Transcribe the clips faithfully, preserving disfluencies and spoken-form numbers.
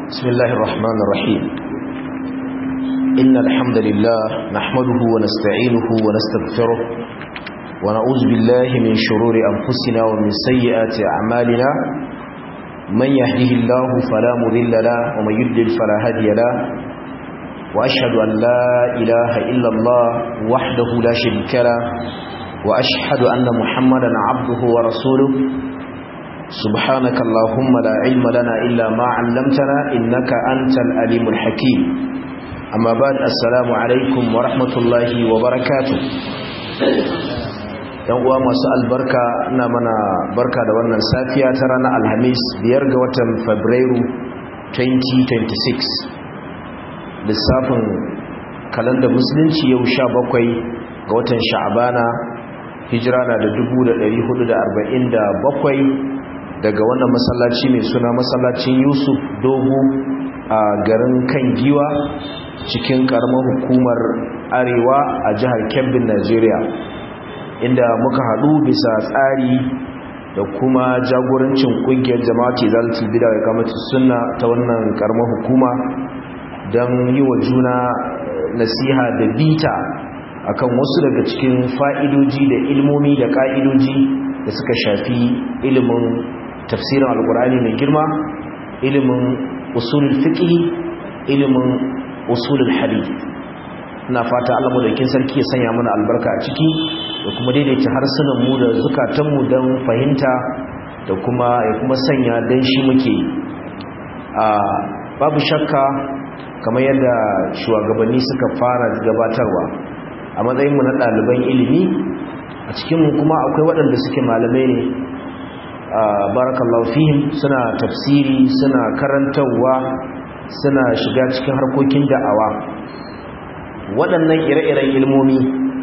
بسم الله الرحمن الرحيم إن الحمد لله نحمده ونستعينه ونستغفره ونعوذ بالله من شرور أنفسنا ومن سيئات أعمالنا من يهده الله فلا مضل له ومن يضلل فلا هادي له وأشهد أن لا إله إلا الله وحده لا شريك له وأشهد أن محمدا عبده ورسوله سبحانك اللهم لا علم لنا إلا ما علمتنا إنك أنت العليم الحكيم أما بعد السلام عليكم ورحمة الله وبركاته yan uwa masu albarka ina mana barka da wannan safiya ta ranar alhamis biyar ga watan fabrairu twenty twenty-six lissafin kalandar musulunci yau sha bakwai ga watan sha'abana hijira na da dubu da ɗari hudu da arba'in da bakwai daga wannan masallaci mai suna masallacin Yusuf Dogo a garin kan giwa cikin karamar hukumar Arewa a jihar Kebbi, Najeriya, inda muka haɗu bisa tsari da kuma jagorancin ƙungiyar jama'ati zalatul bid'a wa iqamatus sunna ta wannan karamar hukuma don yi wa juna nasiha da bita akan wasu daga cikin fa'idoji da ilmomi da ƙa'idoji da suka shafi ilimin tafsirin alkur'ani mai girma, ilimin usulul fiqh, ilimin usulul hadith. Ina fata Allah madaukakin sarki ya sanya mana albarka a ciki da kuma daidaita harsunan mu da zukatan mu don fahimta da kuma ya kuma sanya dan shi muke a babu shakka kamar yadda shugabanni suka fara gabatarwa a matsayin mu na ɗaliban ilimi a cikin mu kuma akwai waɗanda suke malamai ne barakallahu fihim, suna tafsiri, suna karantarwa, suna shiga cikin harkokin da'awa. Waɗannan ire-iren ilmomi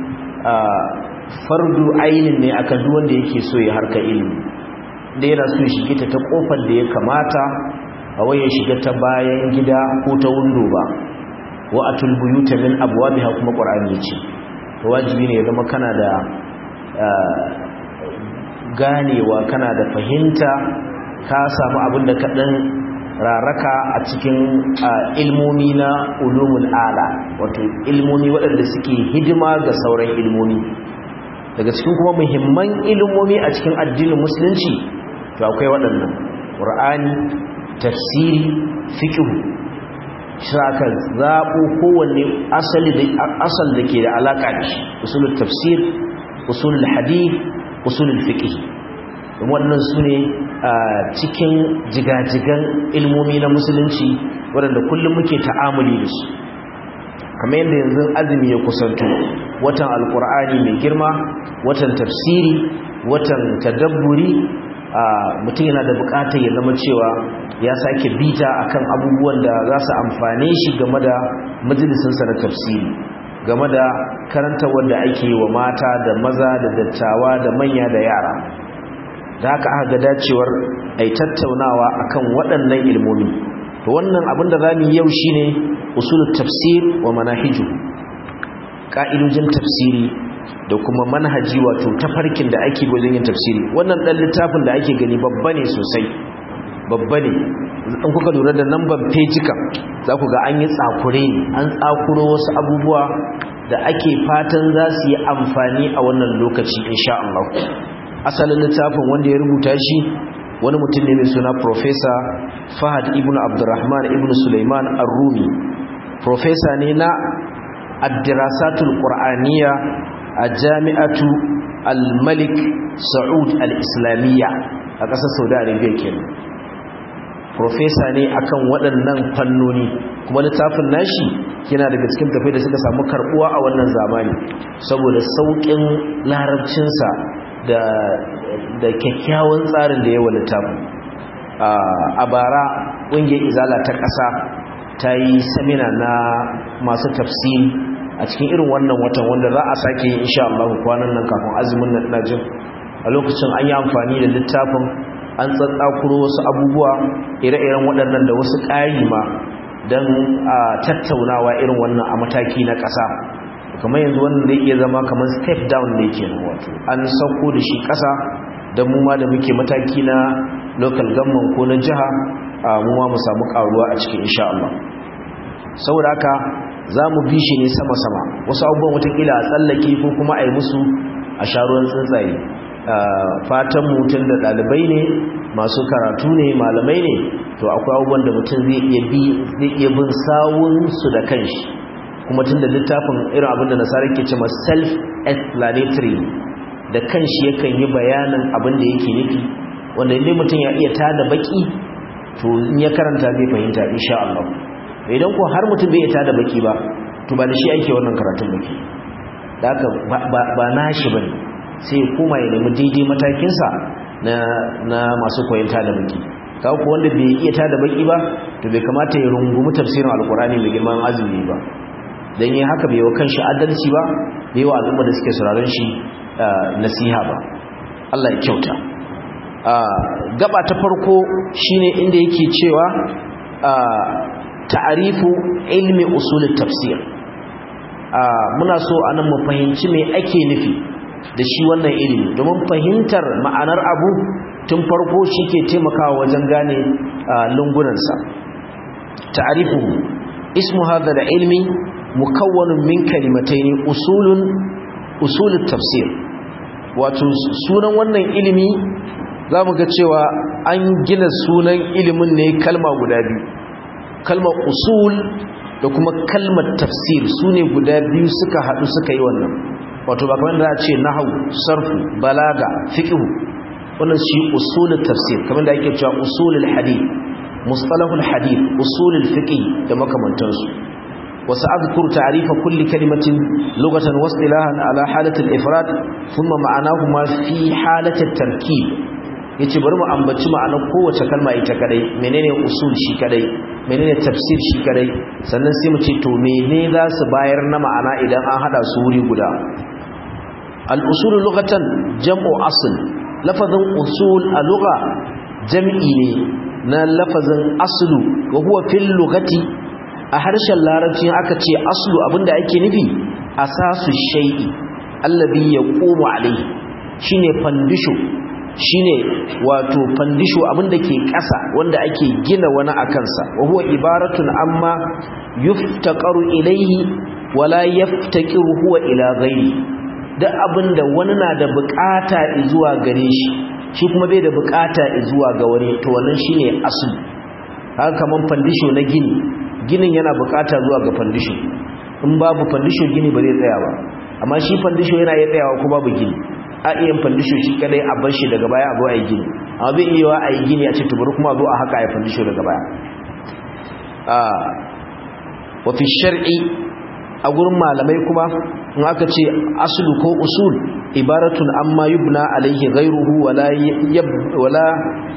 fardu ainin ne akan duk wanda yake so ya harka ilimi, da yana so ya shige ta ta kofar da ya kamata a waye shiga ta bayan gida ko ta windo ba. Wa atul buyuta min abwabiha, kuma Qur'ani ce wajibi ne ya zama kana da ganewa, kana da fahimta, ka samu abin da kaɗan raraka a cikin ilmomi na ulumul ala, wato ilmomi waɗanda suke hidima ga sauran ilmomi. Daga cikin kuma muhimman ilmomi a cikin addinin musulunci to akwai waɗannan: Qur'ani, tafsiri, fiqh. Shaka zaɓo kowanne asali da asal da ke da alaƙa da shi: usulul tafsir, usulul hadith, usulul fiqh. Wannan su ne cikin jigajigan ilmomi na musulunci waɗanda kullum muke ta'amuli da su. Kamar yadda yanzu azumi ya kusanto, watan alkur'ani mai girma, watan tafsiri, watan tadabburi, mutum yana da buƙatar ya zama cewa ya sake bita akan abubuwan da za su amfane shi game da majalisinsa na tafsiri, game da karanta wanda ake yi wa mata da maza da dattawa da manya da yara. Da haka aka ga dacewar ai tattaunawa akan waɗannan ilmomi. To wannan abin da zamu yi yau shine usulut tafsir wa manahiju, ka'idojin tafsiri da kuma manhaji, wato tafarkin da ake wajen yin tafsiri. Wannan dan littafin da ake gani babba ne sosai, babba ne. In kuka lura da number page kan za ku ga an yi tsakure ne, an tsakuro wasu abubuwa da ake fatan za su yi amfani a wannan lokaci insha Allah. Asalin littafin wanda ya rubuta shi wani mutum ne mai suna Professor Fahad ibn Abdurrahman ibn Sulaiman Ar-Rumi. Professor ne na Ad-Dirasatul Qur'aniyya a Jami'atu Al-Malik Saud Al-Islamiyya a ƙasar Saudi Arabia kenan. Professor ne akan waɗannan fannoni, kuma littafin nashi yana daga cikin tafai da suka samu karbuwa a wannan zamani saboda sauƙin larabcinsa da da kyakkyawan tsarin da ya wa littafin. A bara ƙungiyar Izala ta ƙasa ta yi samina na masu tafsiri a cikin irin wannan watan, wanda za a sake yi insha Allah kwanan nan kafin azumin nan ina jin. A lokacin an yi amfani da littafin, an tsatsakuro wasu abubuwa ire-iren waɗannan da wasu ƙari ma don a tattaunawa irin wannan a mataki na ƙasa. Kamar yanzu wannan zai iya zama kamar step down ne kenan, wato an sauko da shi ƙasa don mu ma da muke mataki na local government ko na jiha mu ma mu samu karuwa a cikin insha Allah. Saboda haka zamu bi shi ne sama sama, wasu abubuwan watakila a tsallake ko kuma a yi musu a sharuwan tsuntsaye. Fatan mutum da ɗalibai ne masu karatu ne malamai ne, to akwai abubuwan da mutum zai iya bi zai iya bin sawunsu da kanshi, kuma tun da littafin irin abin da nasara ke ce ma self explanatory da kanshi yakan yi bayanin abin da yake nufi, wanda inda mutum ya iya tada baki to in ya karanta zai fahimta insha Allah. Idan ko har mutum bai iya tada baki ba to ba da shi ake wannan karatun baki, da haka ba nashi bane, sai ya koma ya nemi daidai matakinsa na na masu koyon tada baki. Kawo ko wanda bai iya tada baki ba to bai kamata ya rungumi tafsirin alkurani mai girman azumi ba, dan yi haka bai wa kanshi adalci ba, bai wa al'umma da suke sauraron shi nasiha ba. Allah ya kyauta. Gaba ta farko shine inda yake cewa ta'arifu ilmi usulut tafsir. Muna so anan mu fahimci me ake nufi da shi wannan ilimi, domin fahimtar ma'anar abu tun farko shi ke taimakawa wajen gane lungunansa. Ta'arifuhu ismu hadha al-ilmi mukawwanun min kalimatayn usulun usulut tafsir. Wato sunan wannan ilimi zamu ga cewa an gina sunan ilimin ne kalma guda biyu, kalmar usul da kuma kalmar tafsir, sune guda biyu suka hadu suka yi wannan. Wato ba kamar da a ce nahwu, sarfu, balaga, fiqh, wannan shi usulut tafsir, kamar da ake cewa usulul hadith, mustalahul hadith, usulul fiqh da makamantansu. وسأذكر تعريف كل كلمة لغة واصطلاحا على حالة الإفراد ثم معناهما في حالة التركيب. yace bari mu ambaci ma'anar kowace kalma ita kadai, menene usul shi kadai, menene tafsir shi kadai, sannan sai mu ce to menene za su bayar na ma'ana idan an hada su wuri guda. al-usul lughatan jam'u asl. lafazin usul a lugha jam'i ne na lafazin aslu, wa huwa fil lughati, a harshen larabci aka ce aslu abinda ake nufi asasu shay'i allazi yaqumu alayhi, shine fandisho, shine wato fandisho abinda ke ƙasa wanda ake gina wani akan sa. wa huwa ibaratun amma yuftaqaru ilayhi wala yaftaqiru huwa ila ghairi. duk abinda wani na da bukata zuwa gare shi shi kuma bai da bukata zuwa ga wani, to wannan shine aslu. haka kaman fandisho na gini, ginin yana bukata zuwa ga fandisho, in babu fandisho gini ba zai tsaya ba, amma shi fandisho yana iya tsayawa ko babu gini. a iya fandisho shi kadai a bar shi daga baya a zo a yi gini, amma bai iya wa a yi gini a ce tubur kuma a zo a haka a yi fandisho daga baya. wa fi shar'i, a gurin malamai kuma in aka ce aslu ko usul ibaratun amma yubna alaihi ghayruhu wala wala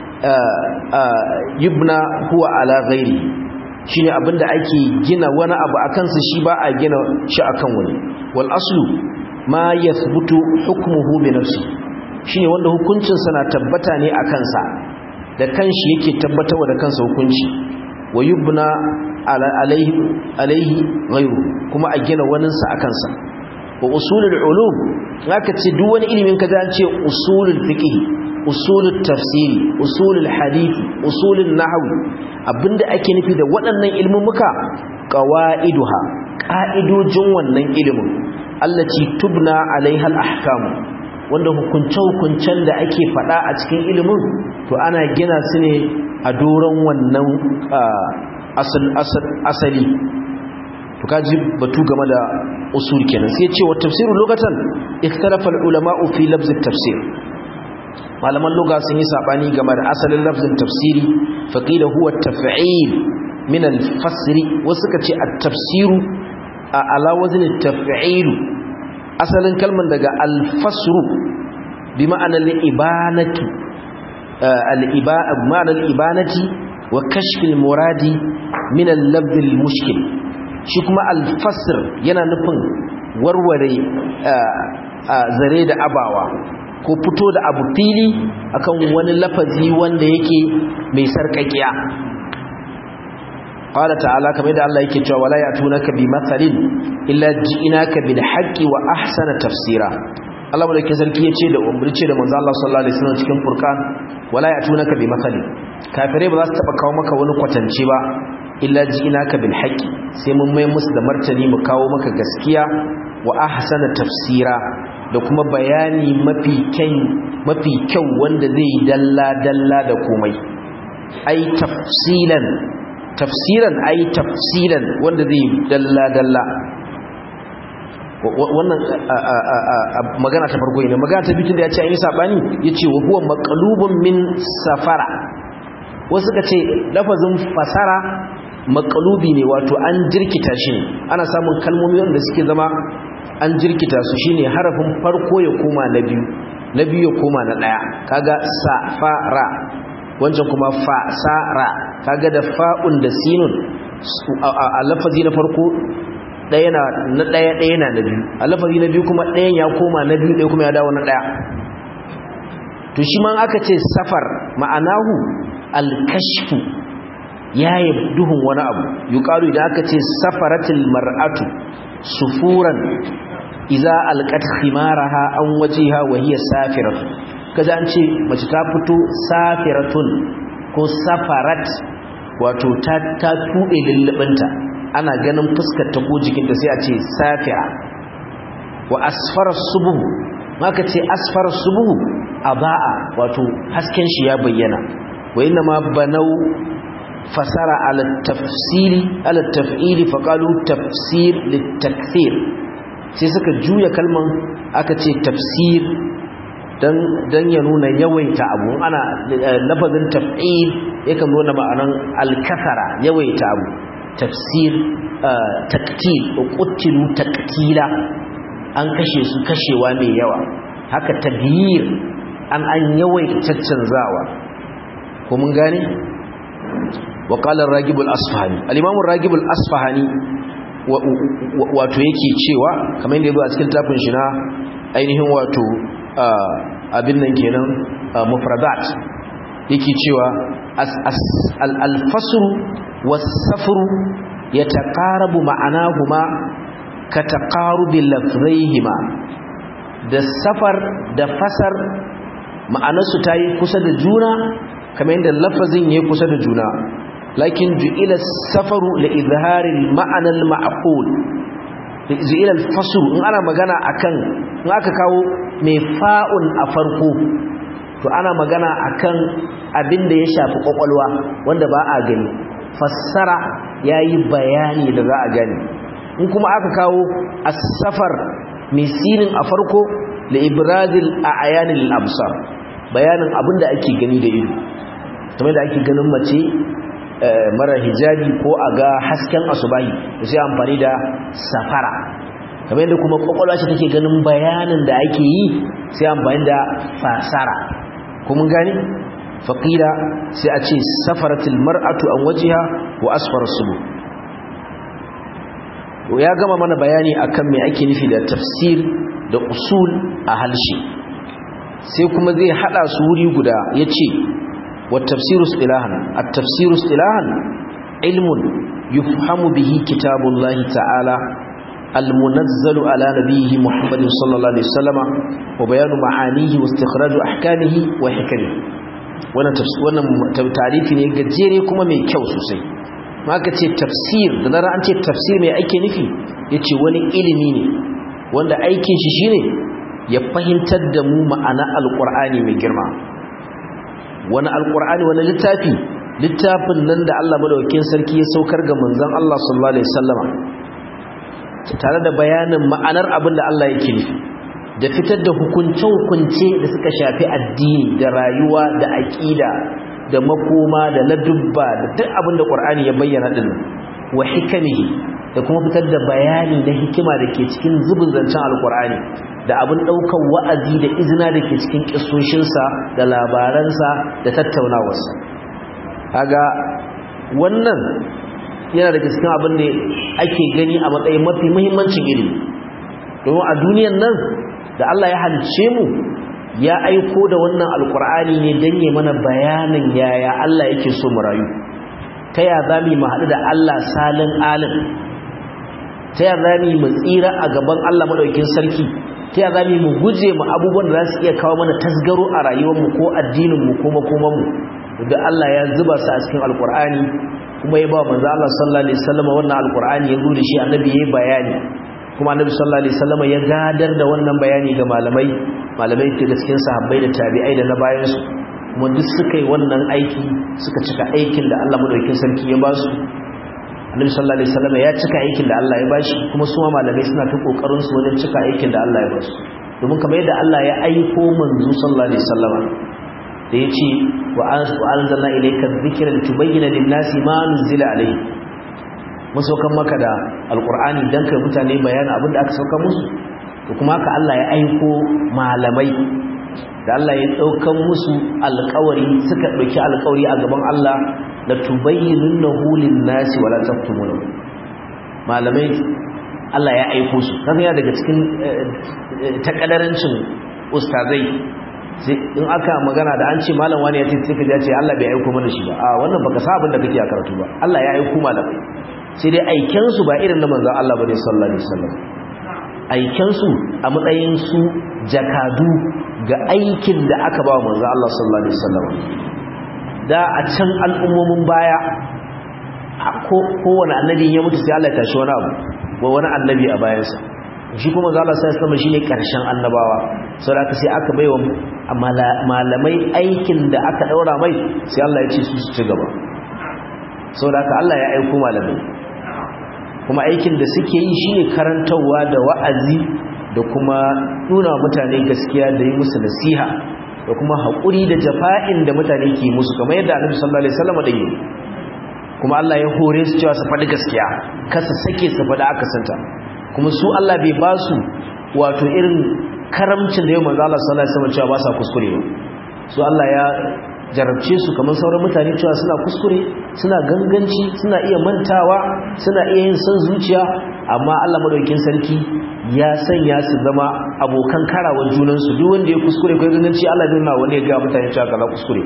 yubna huwa ala ghairi, shine abinda ake gina wani abu akan sa shi ba a gina shi akan wani. wal aslu ma yathbutu hukmuhu bi nafsi, shine wanda hukuncin sa na tabbata ne akan sa, da kanshi yake tabbatarwa da kansa hukunci. wa yubna alaihi alaihi ghayru, kuma a gina wani sa akan sa. wa usulul ulum, haka ce duk wani ilimin ka an ce usulul fiqh, usulul tafsiri, usulul hadisi, usulul nahwi, abinda ake nufi da waɗannan ilmumuka qawaiduha, ƙa'idojin wannan ilimin, allati tubna alaiha al-ahkam, wanda hukunce-hukuncen da ake faɗa a cikin ilimin to ana gina su ne a doron wannan asali. to kaji batu game da usul kenan. sai ce wa tafsiru lugatan ikhtalafa al-ulama'u fi lafz at-tafsir, malaman lugha sun yi sabani game da asalin lafzin tafsiri. faqila huwa at-taf'il min al-fasri, wasu suka ce at-tafsiru ala wazn at-taf'il, asalin kalman daga al-fasru bi ma'anar al-ibanatu, al-ibaa ma'anar al-ibanati wa kashf al-muradi min al-lafz al-mushkil. shi kuma al-fasr yana nufin warware zare da abawa, ko fito da abu fili akan wani lafazi wanda yake mai sarkakiya. qala ta'ala, kamar da Allah yake cewa wala yatunaka bi mathalin illa ji'inaka bil haqqi wa ahsana tafsira. Allah madaukakin sarki yace da umurce da manzo Allah sallallahu alaihi wasallam cikin Furqan wala yatunaka bi mathali kafirai ba za su taba kawo maka wani kwatance ba illa ji'inaka bil haqqi sai mun mai musu da martani mu kawo maka gaskiya wa ahsana tafsira da kuma bayani mafi kyan mafi kyau wanda zai dalla dalla da komai ai tafsilan tafsiran ai tafsilan wanda zai dalla dalla wannan magana ta farko ne magana ta biyu da ya ce an yi sabani yace wa huwa maqlubun min safara wasu ka ce lafazin fasara maqlubi ne wato an jirkita shi ne ana samun kalmomi wanda suke zama an jirkita su shine harafin farko ya koma na biyu na biyu ya koma na daya kaga safara wancan kuma fasara kaga da fa'un da sinun a lafazi na farko ɗaya na na ɗaya ɗaya na na biyu a lafazi na biyu kuma ɗayan ya koma na biyu ɗaya kuma ya dawo na ɗaya to shi man aka ce safar ma'anahu alkashfu yayi duhun wani abu yuqalu idan aka ce safaratil mar'atu sufuran idza alqat khimaraha an wajiha wa hiya safiratu kaza an ce mace ta fito safiratun ko safarat wato ta ta tuɗe lullubinta ana ganin fuskar ta ko jikinta sai a ce safira wa asfara subuhu maka ce asfara subuhu aba'a wato hasken shi ya bayyana wa inna ma banau fasara ala tafsiri ala taf'ili fa qalu tafsir litakthir sai suka juya kalman aka ce tafsir dan dan ya nuna yawaita abu ana lafazin taf'il yakan nuna ma'anan al-kathara yawaita abu tafsir taktil qutilu taktila an kashe su kashewa mai yawa haka tabyir an an yawaita caccanzawa ko mun gane wa qala ar-ragib al-asfahani al-imam ar-ragib al-asfahani wato yake cewa kamar yadda yazo a cikin tafin shi na ainihin wato abin nan kenan mufradat yake cewa al-fasl was-safr yataqarabu ma'anahuma ka taqarubi lafzayhima da safar da fasar ma'anarsu tayi kusa da juna kamar yadda lafazin yayi kusa da juna lakin ju'ila as-safaru li izhari al-ma'na al-ma'qul ju'ila al-fasl in ana magana akan in aka kawo mai fa'un a farko to ana magana akan abin da ya shafi kwakwalwa wanda ba a gani fassara yayi bayani da za a gani in kuma aka kawo as-safar misinin a farko li ibrazil a'yan al-absar bayanin abinda ake gani da ido kamar da ake ganin mace mara hijabi ko a ga hasken asubahi sai amfani da safara kamar yadda kuma kwakwalwa ce take ganin bayanin da ake yi sai amfani da fasara ko mun gane faqila sai a ce safaratul mar'atu an wajiha wa asfar subu ya gama mana bayani akan me ake nufi da tafsir da usul a halshi sai kuma zai hada su wuri guda yace wa tafsiru istilahan at-tafsiru istilahan ilmun yufhamu bihi kitabullahi ta'ala al-munazzalu ala nabiyhi muhammadin sallallahu alaihi wasallama wa bayanu ma'anihi wa istikhraju ahkamihi wa hikamihi wannan tafsir wannan tarifi ne gajere kuma mai kyau sosai maka ce tafsir da zara an ce tafsir mai ake nufi yace wani ilimi ne wanda aikin shi shine ya fahimtar da mu ma'ana alqur'ani mai girma wani alqur'ani wani littafi littafin nan da Allah madaukakin sarki ya saukar ga manzon Allah sallallahu alaihi wasallama tare da bayanin ma'anar abin da Allah yake nufi da fitar da hukunce-hukunce da suka shafi addini da rayuwa da aƙida da makoma da ladubba da duk abin da Qur'ani ya bayyana din wa hikamihi da kuma fitar da bayani da hikima da ke cikin zubin zancen alqur'ani da abin daukar wa'azi da izina da ke cikin kissoshinsa da labaransa da tattaunawarsa kaga wannan yana da cikin abin da ake gani a matsayin mafi muhimmancin ilimi domin a duniyar nan da Allah ya halicce mu ya aiko da wannan alkur'ani ne don yi mana bayanin yaya Allah yake so mu rayu ta ya za mu haɗu da Allah salin alin ta ya za mu tsira a gaban Allah maɗaukin sarki ta ya zamu mu guje mu abubuwan da za su iya kawo mana tasgaro a rayuwarmu ko addininmu ko makomanmu da Allah ya zuba su a cikin alkur'ani kuma ya ba manzo Allah sallallahu alaihi wasallam wannan alkur'ani ya zo da shi annabi yayi bayani kuma annabi sallallahu alaihi wasallam ya gadar da wannan bayani ga malamai malamai daga cikin sahabbai da tabi'ai da na bayan su kuma duk suka yi wannan aiki suka cika aikin da Allah madaukakin sarki ya ba su annabi sallallahu alaihi wasallam ya cika aikin da Allah ya bashi kuma su ma malamai suna ta kokarin su wajen cika aikin da Allah ya ba su domin kamar yadda Allah ya aiko manzo sallallahu alaihi wasallam da yace wa anzalna ilayka dhikra litubayyana lin-nasi ma nuzila alayhi musaukan maka da alqur'ani dan kai mutane bayanin abin da aka sauka musu to kuma haka Allah ya aiko malamai da Allah ya daukan musu alƙawari suka dauki alƙawari a gaban Allah la tubayyinunahu lin-nasi wala taktumunahu malamai Allah ya aiko su kaga ya daga cikin takadarancin ustazai in aka magana da an ce malam wani ya ce sai ka ce Allah bai aiko mana shi ba a wannan baka sa abin da kake a karatu ba Allah ya aiko malamai sai dai aiken su ba irin na manzon Allah bane sallallahu alaihi wasallam aiken su a matsayin su jakadu ga aikin da aka ba manzon Allah sallallahu alaihi wasallam da a can al'ummomin baya kowane annabi ya mutu sai Allah ya tashi wani abu wa wani annabi a bayansa shi kuma manzon Allah sallallahu alaihi wasallam shine karshen annabawa saboda sai aka baiwa malamai aikin da aka daura mai sai Allah ya ce su su ci gaba saboda Allah ya aika malamai kuma aikin da suke yi shine karantawa da wa'azi da kuma nuna mutane gaskiya da yi musu nasiha da kuma haƙuri da jafa'in da mutane ke musu kamar yadda Annabi sallallahu alaihi wasallam da yi kuma Allah ya hore su cewa su faɗi gaskiya kasa sake su faɗi aka santa kuma su Allah bai ba su wato irin karamcin da yau manzo Allah sallallahu alaihi wasallam cewa ba sa kuskure ba su Allah ya jarabce su kamar sauran mutane cewa suna kuskure suna ganganci suna iya mantawa suna iya yin son zuciya amma Allah madaukakin sarki ya sanya su zama abokan karawar junan su duk wanda ya kuskure ko ganganci Allah zai nuna wanda ya ga mutane cewa kaza kuskure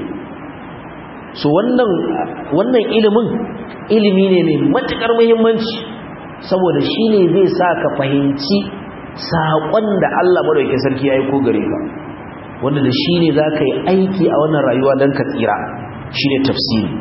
so wannan wannan ilimin ilimi ne mai matukar muhimmanci saboda shine zai sa ka fahimci saƙon da Allah madaukakin sarki ya yi ko gare ka wanda da shi ne za ka yi aiki a wannan rayuwa don ka tsira shi ne tafsiri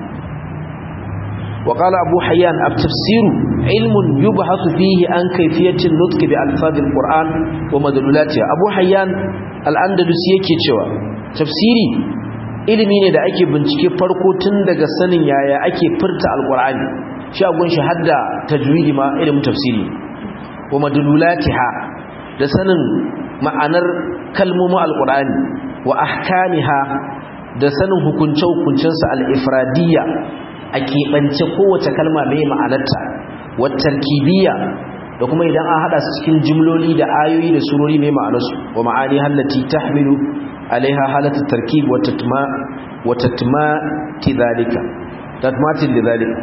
wa qala abu hayyan at-tafsiru ilmun yubhathu fihi an kayfiyatin nutqi bi alfazil qur'an wa madlulatiha abu hayyan al-andalusi yake cewa tafsiri ilimi ne da ake bincike farko tun daga sanin yaya ake furta alqur'ani shi agun shi hadda tajwidi ma ilimin tafsiri wa madlulatiha da sanin ma'anar kalmomin alqur'ani wa ahkamiha da sanin hukunce-hukuncensa al-ifradiyya a keɓance kowace kalma mai ma'anarta wa tarkibiyya da kuma idan an hada su cikin jimloli da ayoyi da surori mai ma'anarsu wa ma'ani hallati tahmilu alaiha halatu tarkib wa tatma wa tatma tidhalika tatmatin lidhalika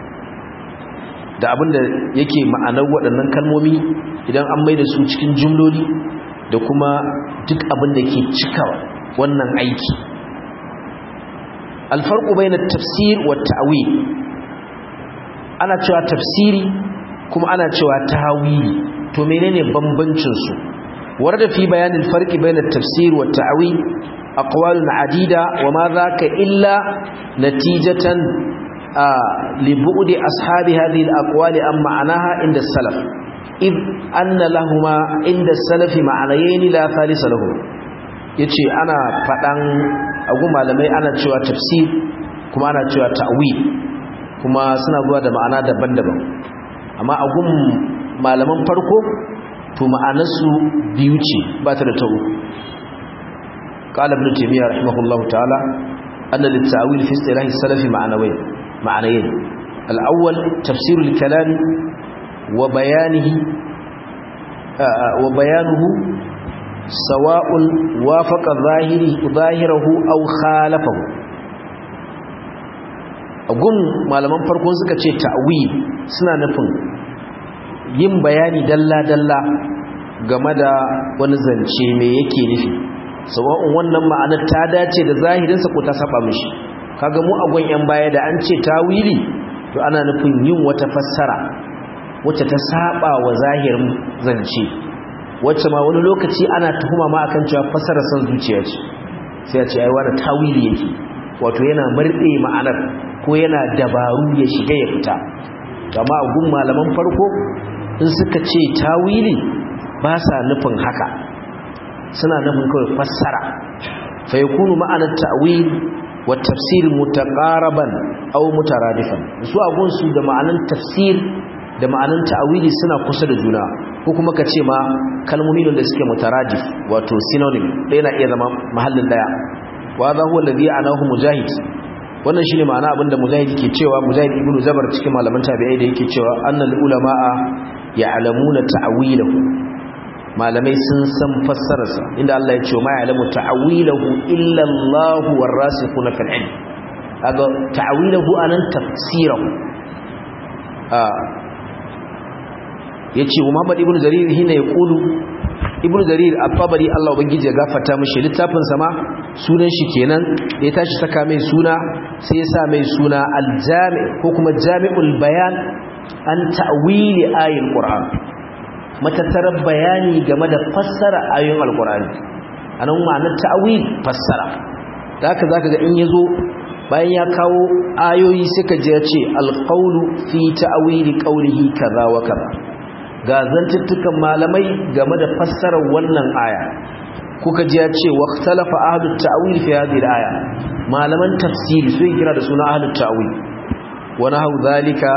da abinda yake ma'anar waɗannan kalmomi idan an maida su cikin jumloli da kuma duk abinda ke cika wannan aiki alfarqu bayna at-tafsir wa at-ta'wil ana cewa tafsiri kuma ana cewa ta'wili to menene bambancin su warda fi bayanin farqi bayna at-tafsir wa at-ta'wil aqwalun adida wa ma dhaka illa natijatan لبعد أصحاب هذه الأقوال أم معناها عند السلف إذ أن لهما عند السلف معنيين لا ثالث لهما yace ana fadan agu malamai ana cewa tafsir kuma ana cewa ta'wil kuma suna zuwa da ma'ana daban-daban amma agun malaman farko to ma'anarsu biyu ce ba ta da ta'u qala ibn taymiyyah rahimahullahu ta'ala anna lit-ta'wil fi istilahi salafi ma'anawayn معنيين الأول تفسير الكلام وبيانه وبيانه سواء وافق ظاهره ظاهره أو خالفه أقول malaman farko suka ce ta'wil suna nufin yin bayani dalla dalla game da wani zance me yake nufi sawa'un wannan ma'anar ta dace da zahirinsa ko ta saba mishi kaga mu agon yan baya da an ce tawili to ana nufin yin wata fassara wacce ta saba wa zahirin zance wacce ma wani lokaci ana tuhuma ma akan cewa fasara san zuciya ce sai ya ce ai wani tawili yake wato yana murde ma'anar ko yana dabaru ya shiga ya fita amma a gun malaman farko in suka ce tawili ba sa nufin haka suna nufin kawai fassara fa yakunu ma'anar ta'wil wa tafsir mutaqaraban aw mutaradifan su a gun su da ma'anar tafsir da ma'anar ta'wili suna kusa da juna ko kuma ka ce ma kalmomi da suke mutaradif wato synonym ɗaya na iya zama mahallin daya wa za huwa alladhi anahu mujahid wannan shine ma'ana abinda mujahid ke cewa mujahid ibnu zabar cikin malaman tabi'ai da yake cewa annal ulama'a ya'lamuna ta'wilahu malamai sun san fassararsa inda Allah ya ce ma ya'lamu ta'wilahu illa Allah warasikhuna fil ilm kaga ta'wilahu anan tafsirahu ah yace Muhammad ibn Jarir hina yaqulu ibn Jarir at-Tabari Allah ubangiji ya gafarta mishi littafin sa ma sunan shi kenan da ya tashi saka mai suna sai ya sa mai suna al-Jami' ko kuma Jami'ul Bayan an ta'wili ayatul Qur'an matattarar bayani game da fassara ayoyin al-Qur'ani anan ma'anar ta'wil fassara da haka zaka ga in yazo bayan ya kawo ayoyi suka je ya ce al-qawlu fi ta'wili qawlihi kaza wa kaza ga zantuttukan malamai game da fassarar wannan aya kuka ji ya ce waqtalafa ahlut ta'wil fi hadhihi al-aya malaman tafsiri su kira da suna ahlut ta'wil wa nahu zalika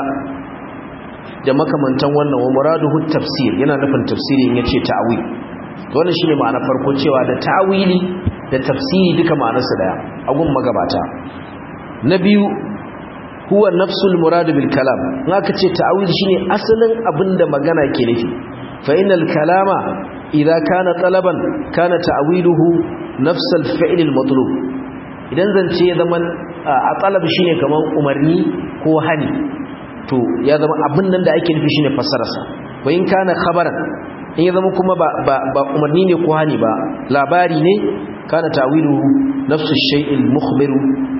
da makamantan wannan wa muraduhu tafsir yana nufin tafsiri in yace ta'wil to wannan shine ma'anar farko cewa da ta'wili da tafsiri duka ma'anarsu daya a gun magabata na biyu huwa nafsul murad bil kalam haka ce ta'awil shine asalin abinda magana ke nufi fa innal kalama idza kana talaban kana ta'wiluhu nafs al fi'l al matlub idan zance ya zama a talab shine kaman umarni ko hani to ya zama abin nan da ake nufi shine fassararsa wa in kana khabaran in ya zama kuma ba ba umarni ne ko hani ba labari ne kana ta'wiluhu nafs al shay' al mukhbir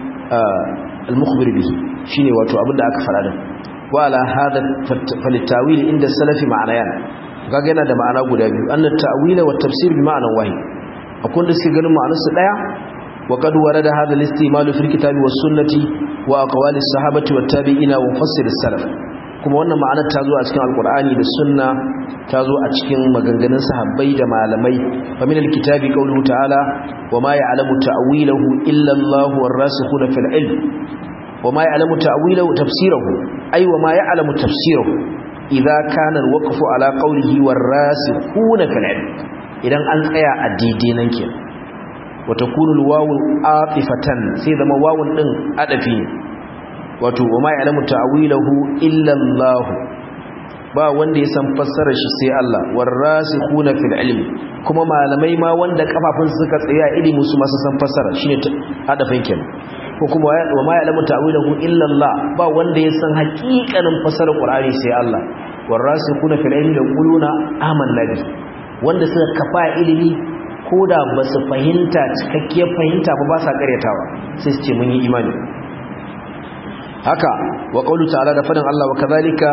al mukhbir bihi shine wato abinda aka fara da wala hada falitawil inda salafi ma'anayan kaga yana da ma'ana guda biyu annat ta'wila wa tafsir bi ma'anan wahid akwai da suke ganin ma'anar su daya wa qad warada hada al-istimal fi al-kitabi was sunnati wa aqwali as-sahabati wat tabi'ina wa mufassir as-salaf kuma wannan ma'anar ta zo a cikin alqur'ani da sunna ta zo a cikin maganganun sahabbai da malamai fa min al-kitabi qawluhu ta'ala wa ma ya'lamu ta'wilahu illa Allah war-rasikhuna fil ilm وما يعلم تأويله تفسيره أي وما يعلم تفسيره إذا كان الوقف على قوله والراسخون في العلم إذن أنقيا الديدين كي وتكون الواو عاطفة سيدا ما واو إن أدفين وما يعلم تأويله إلا الله ba wanda ya san fassarar shi sai Allah warasikhuna fil ilmi kuma malamai ma wanda kafafun suka tsaya ilimi su masu san fassara shine hadafin kenan ko kuma wa ma ya'lamu ta'wilahu illa Allah ba wanda ya san haƙiƙanin fassarar Qur'ani sai Allah warasikhuna fil ilmi yaquluna amanna bi wanda suka kafa ilimi koda ba su fahimta cikakkiyar fahimta ba ba sa karyatawa sai su ce mun yi imani haka wa qawlu ta'ala da fadan Allah wa kadhalika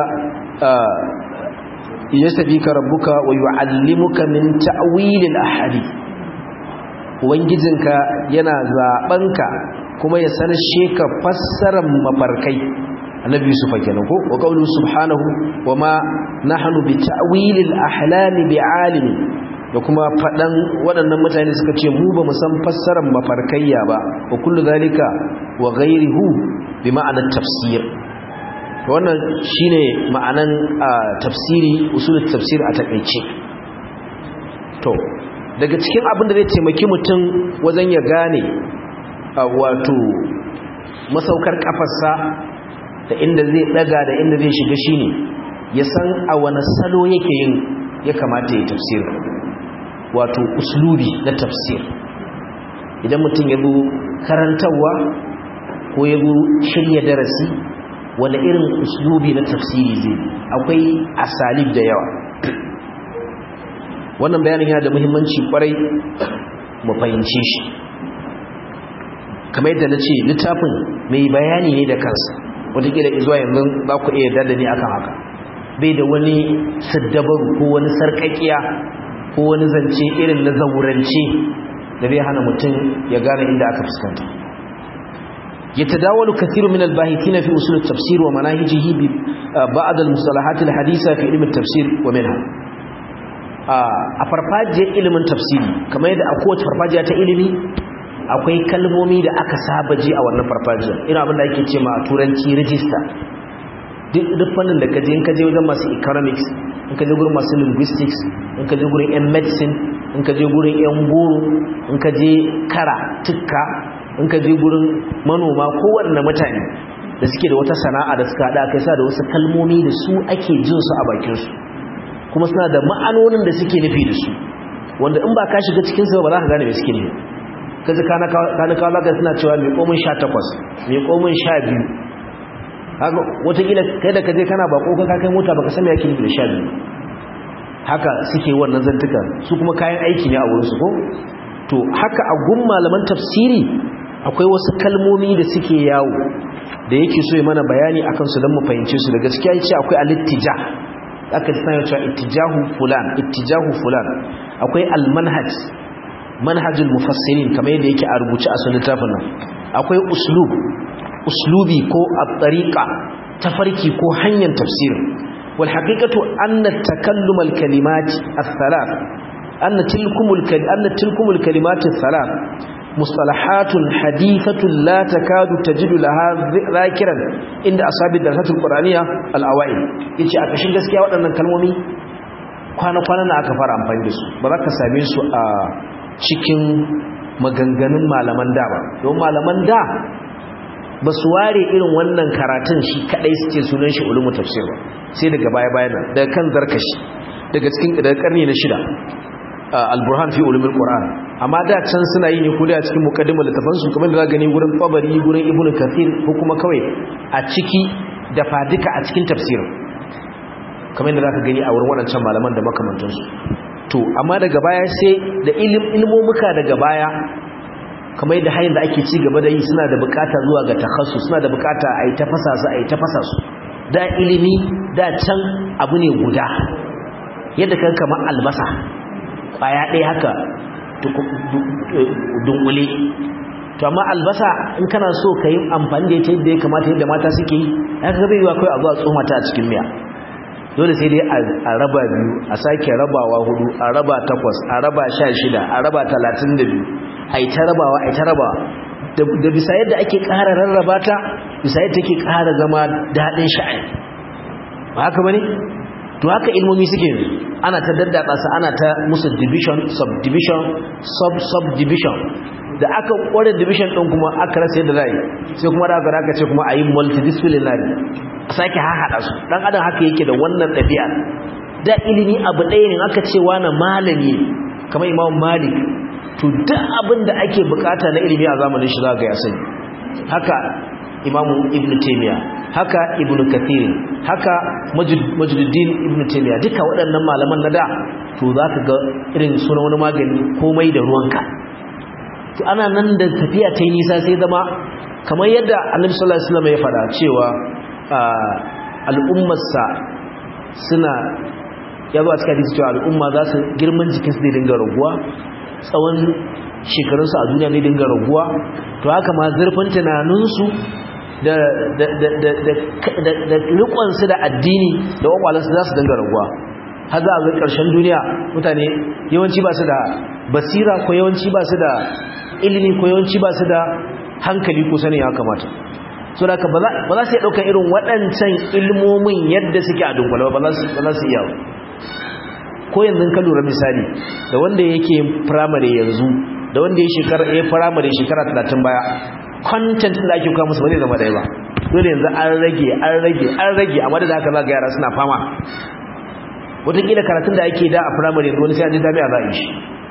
yastabika rabbuka wa yu'allimuka min ta'wilil ahadith ubangijinka yana zabanka kuma ya sanar sheka fassarar mafarkai annabi yusuf kenan ko wa qawlu subhanahu wama nahnu bi ta'wilil ahlami bi'alimi da kuma fadan waɗannan mutane suka ce mu ba mu san fassarar mafarkaiya ba wa kullu zalika wa ghayrihu bi ma'anar tafsir wannan shine ma'anan tafsiri usulul tafsir a takeice to daga cikin abin da zai taimaki mutum wajen ya gane wato masaukar kafarsa da inda zai daga da inda zai shiga shine ya san a wani salo yake yin ya kamata ya tafsir wato uslubi na tafsir idan mutum ya zo karantawa ko ya zo shirya darasi wani irin uslubi na tafsiri zai akwai asalib da yawa wannan bayanin yana da muhimmanci kwarai mu fahimce shi kamar yadda na ce littafin mai bayani ne da kansa wataƙila izuwa yanzu za ku iya yarda da ni akan haka bai da wani saddabaru ko wani sarƙaƙiya ko wani zance irin na zaurance da zai hana mutum ya gane inda aka fuskanta. يتداول كثير من الباحثين في أصول التفسير ومناهجه بعض المصطلحات الحديثة في علم التفسير ومنها a farfajiyar ilimin tafsiri kamar yadda a kowace farfajiya ta ilimi akwai kalmomi da aka saba ji a wannan farfajiyar ina abin da ake ce ma a turanci register duk fannin da kaje in kaje wajen masu economics in kaje gurin masu linguistics in kaje gurin yan medicine in kaje gurin yan goro in kaje kara tukka in kaje gurin manoma kowanne mutane da suke da wata sana'a da suka hada kai sa da wasu kalmomi da su ake jin su a bakin su kuma suna da ma'anonin da suke nufi da su wanda in ba ka shiga cikin su ba za ka gane me suke nufi kaje kana kana kawo ga suna cewa mai komin sha takwas mai komin sha biyu haka wata kila kai da kaje kana bako ka kai mota baka san me yake nufi da sha biyu haka suke wannan zantuka su kuma kayan aiki ne a wurin su ko to haka a gun malaman tafsiri akwai wasu kalmomi da suke yawo da yake so ya mana bayani akan su don mu fahimce su da gaskiya yace akwai al-ittijah aka tsaya cewa ittijahu fulan ittijahu fulan akwai al-manhaj manhajul mufassirin kamar yadda yake a rubuce a sunan tafin nan akwai uslub uslubi ko at-tariqa tafarki ko hanyar tafsir wal haqiqatu anna takallum al-kalimat ath-thalath anna tilkumul anna tilkumul kalimat ath-thalath mustalahatun hadithatun la takadu tajidu laha zakiran inda asabi darasatul qur'aniyya al-awail yace a kashin gaskiya waɗannan kalmomi kwana-kwana na aka fara amfani da su ba za ka same su a cikin maganganun malaman da ba don malaman da ba su ware irin wannan karatun shi kadai suke sunan shi ulumu tafsir ba sai daga baya-bayan nan daga kan zarkashi daga cikin daga karni na shida al-burhan fi ulumul qur'an amma da can suna yi ne kuli a cikin muqaddimar littafan su kamar da za gani gurin tabari gurin ibnu kathir ko kuma kawai a ciki da fadika a cikin tafsir kamar da za ka gani a wurin waɗancan malaman da makamantansu to amma daga baya sai da ilmomuka daga baya kamar da hanyar da ake ci gaba da yi suna da bukata zuwa ga takhassus suna da bukata a yi tafasa su a yi tafasa su da ilimi da can abu ne guda yadda kan kamar albasa kwaya ɗaya haka dunkule to amma albasa in kana so ka yi amfani da ita yadda ya kamata yadda mata suke yi ya ka bai yiwa kawai a zuwa tsomata a cikin miya dole sai dai a raba biyu a sake rabawa hudu a raba takwas a raba sha shida a raba talatin da biyu a yi ta rabawa a yi ta rabawa da bisa yadda ake ƙara rarraba ta bisa yadda take ƙara zama daɗin sha'ani ba haka ba ne to haka ilmomi suke ana ta daddatsa su ana ta musu division subdivision sub subdivision da aka kware division din kuma aka rasa yadda zai sai kuma da aka ce kuma ayi multidisciplinary a sake haɗa su dan adam haka yake da wannan ɗabi'a da ilimi abu ɗaya ne aka ce wani malami kamar Imam Malik to duk abin da ake bukata na ilimi a zamanin shi zaka ya sani haka Imam Ibn Taymiyyah haka Ibn Kathir haka Majduddin Ibn Taymiyyah duka waɗannan malaman na da to zaka ga irin suna wani magani komai da ruwanka to ana nan da tafiya ta yi nisa sai zama kamar yadda Annabi sallallahu alaihi wasallam ya faɗa cewa al'ummarsa suna ya zo a cikin hadisi cewa al'umma za su girman jikinsu zai dinga raguwa tsawon shekarunsu a duniya ne dinga raguwa to haka ma zurfin tunaninsu da rikonsu da addini da wakwalansu za su dinga raguwa har za a zai ƙarshen duniya mutane yawanci ba su da basira ko yawanci ba su da ilimi ko yawanci ba su da hankali ko sanin ya kamata so da ba za su yi ɗaukar irin waɗancan ilmomin yadda suke a dunkula ba za su iya ko yanzu ka lura misali da wanda yake firamare yanzu da wanda ya shekara ya firamare shekara talatin baya content da ake kawo musu ba zai zama ɗaya ba dole yanzu an rage an rage an rage amma da haka za ga yara suna fama wataƙila karatun da ake da a firamare yanzu wani sai an ji jami'a za a yi shi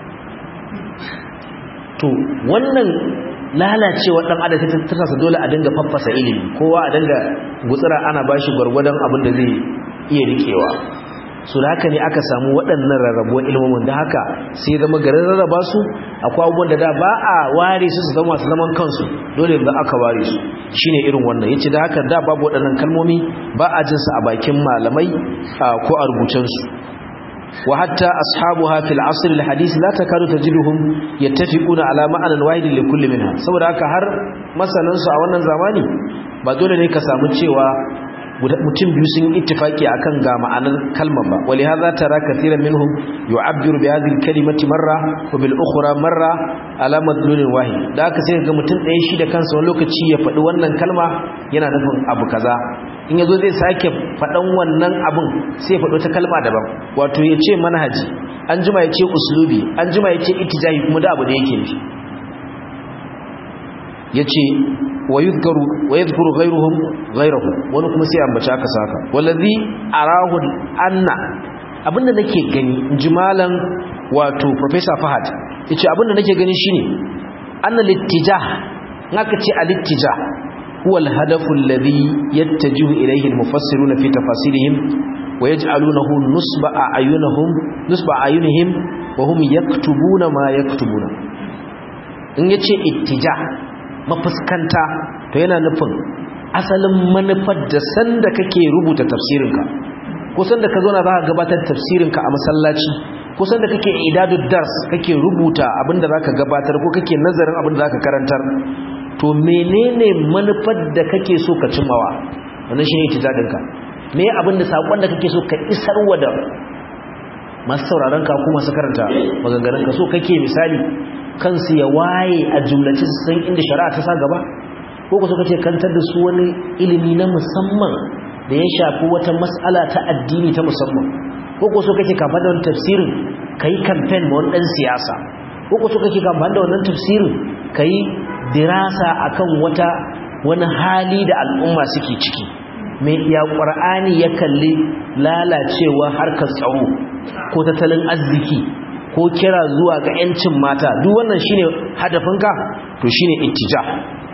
to wannan lalacewa dan adam ta tattasa dole a dinga faffasa ilimi kowa a dinga gutsira ana bashi gwargwadon abin da zai iya rikewa so da haka ne aka samu waɗannan rarrabuwar ilmomin da haka sai zama garin rarraba su akwai abubuwan da da ba a ware su su zama su zaman kansu dole yanzu aka ware su shine irin wannan yace da haka da babu waɗannan kalmomi ba a jin su a bakin malamai ko a rubucen su wa hatta ashabuha fil asr al hadith la takadu tajiduhum yattafiquna ala ma'anan wahidin li kulli minha saboda haka har masanan su a wannan zamani ba dole ne ka samu cewa mutum biyu sun ittifaki akan ga ma'anar kalmar ba wali hadha tara kathiran minhum yu'abbiru bi hadhihi al-kalimati marra wa bil ukhra marra ala madlulin wahid da haka sai ga mutum ɗaya shi da kansa wani lokaci ya faɗi wannan kalma yana nufin abu kaza in yazo zai sake faɗan wannan abun sai ya faɗo ta kalma daban wato ya ce manhaji an jima ya ce uslubi an jima ya ce ittijahi kuma da abu da yake nufi yace ويذكر ويذكر غيرهم غيره wani kuma sai ambaci aka saka wallazi arahu anna abinda nake gani jimalan wato professor Fahad yace abinda nake gani shine anna littijah naka ce alittijah huwa alhadafu alladhi yattajihu ilayhi almufassiruna fi tafasirihim wayaj'alunahu nusba a'yunihim nusba a'yunihim wa hum yaktubuna ma yaktubuna in yace ittijah mafuskanta to yana nufin asalin manufar da sanda kake rubuta tafsirinka ko sanda ka zo na zaka gabatar tafsirinka a masallaci ko sanda kake idadud dars kake rubuta abinda zaka gabatar ko kake nazarin abinda zaka karantar to menene manufar da kake so ka cimmawa wannan shine itijadinka me abinda sakon da kake so ka isarwa da masu sauraron ka kuma su karanta maganganun ka so kake misali kansu ya waye a jumlace su san inda shari'a ta sa gaba ko ku so kace kantar da su wani ilimi na musamman da ya shafi wata mas'ala ta addini ta musamman ko ku so kace ka fada wannan tafsirin kai campaign ma wani dan siyasa ko ku so kace ka fada wannan tafsirin kai dirasa akan wata wani hali da al'umma suke ciki me ya qur'ani ya kalli lalacewa harkar tsaro ko tattalin arziki ko kira zuwa ga yancin mata duk wannan shine hadafinka to shine ittijah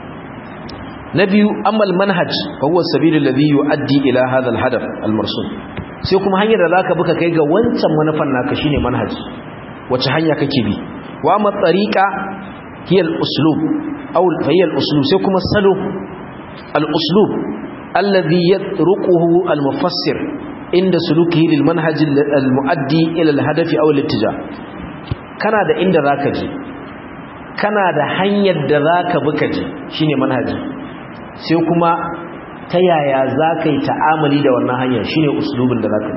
na biyu amal manhaj fa huwa sabilul ladhi yuaddi ila hadha alhadaf almarsum sai kuma hanyar da zaka buka kai ga wancan manufan naka shine manhaj wace hanya kake bi wa ma tariqa hiya al-uslub aw hiya al-uslub sai kuma salo al-uslub alladhi yatruquhu al-mufassir inda sulukihi lil manhaj al-muaddi ila al-hadaf aw al-ittijah kana da inda zaka je kana da hanyar da zaka buka je shine manhaji sai kuma ta yaya zaka yi ta'amuli da wannan hanyar shine uslubin da zaka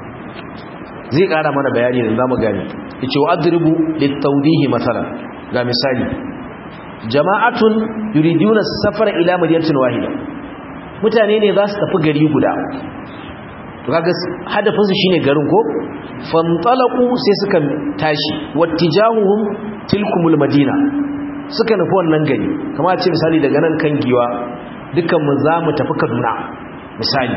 zai kara mana bayani da zamu gane yace wa adribu lit-tawdih masalan ga misali jama'atun yuriduna safara ila madinatin wahida mutane ne za su tafi gari guda to kaga hadafin su shine garin ko fantalaqu sai suka tashi wattijahuhum tilkumul madina suka nufi wannan gari kamar ce misali daga nan kan giwa dukan mu za mu tafi Kaduna misali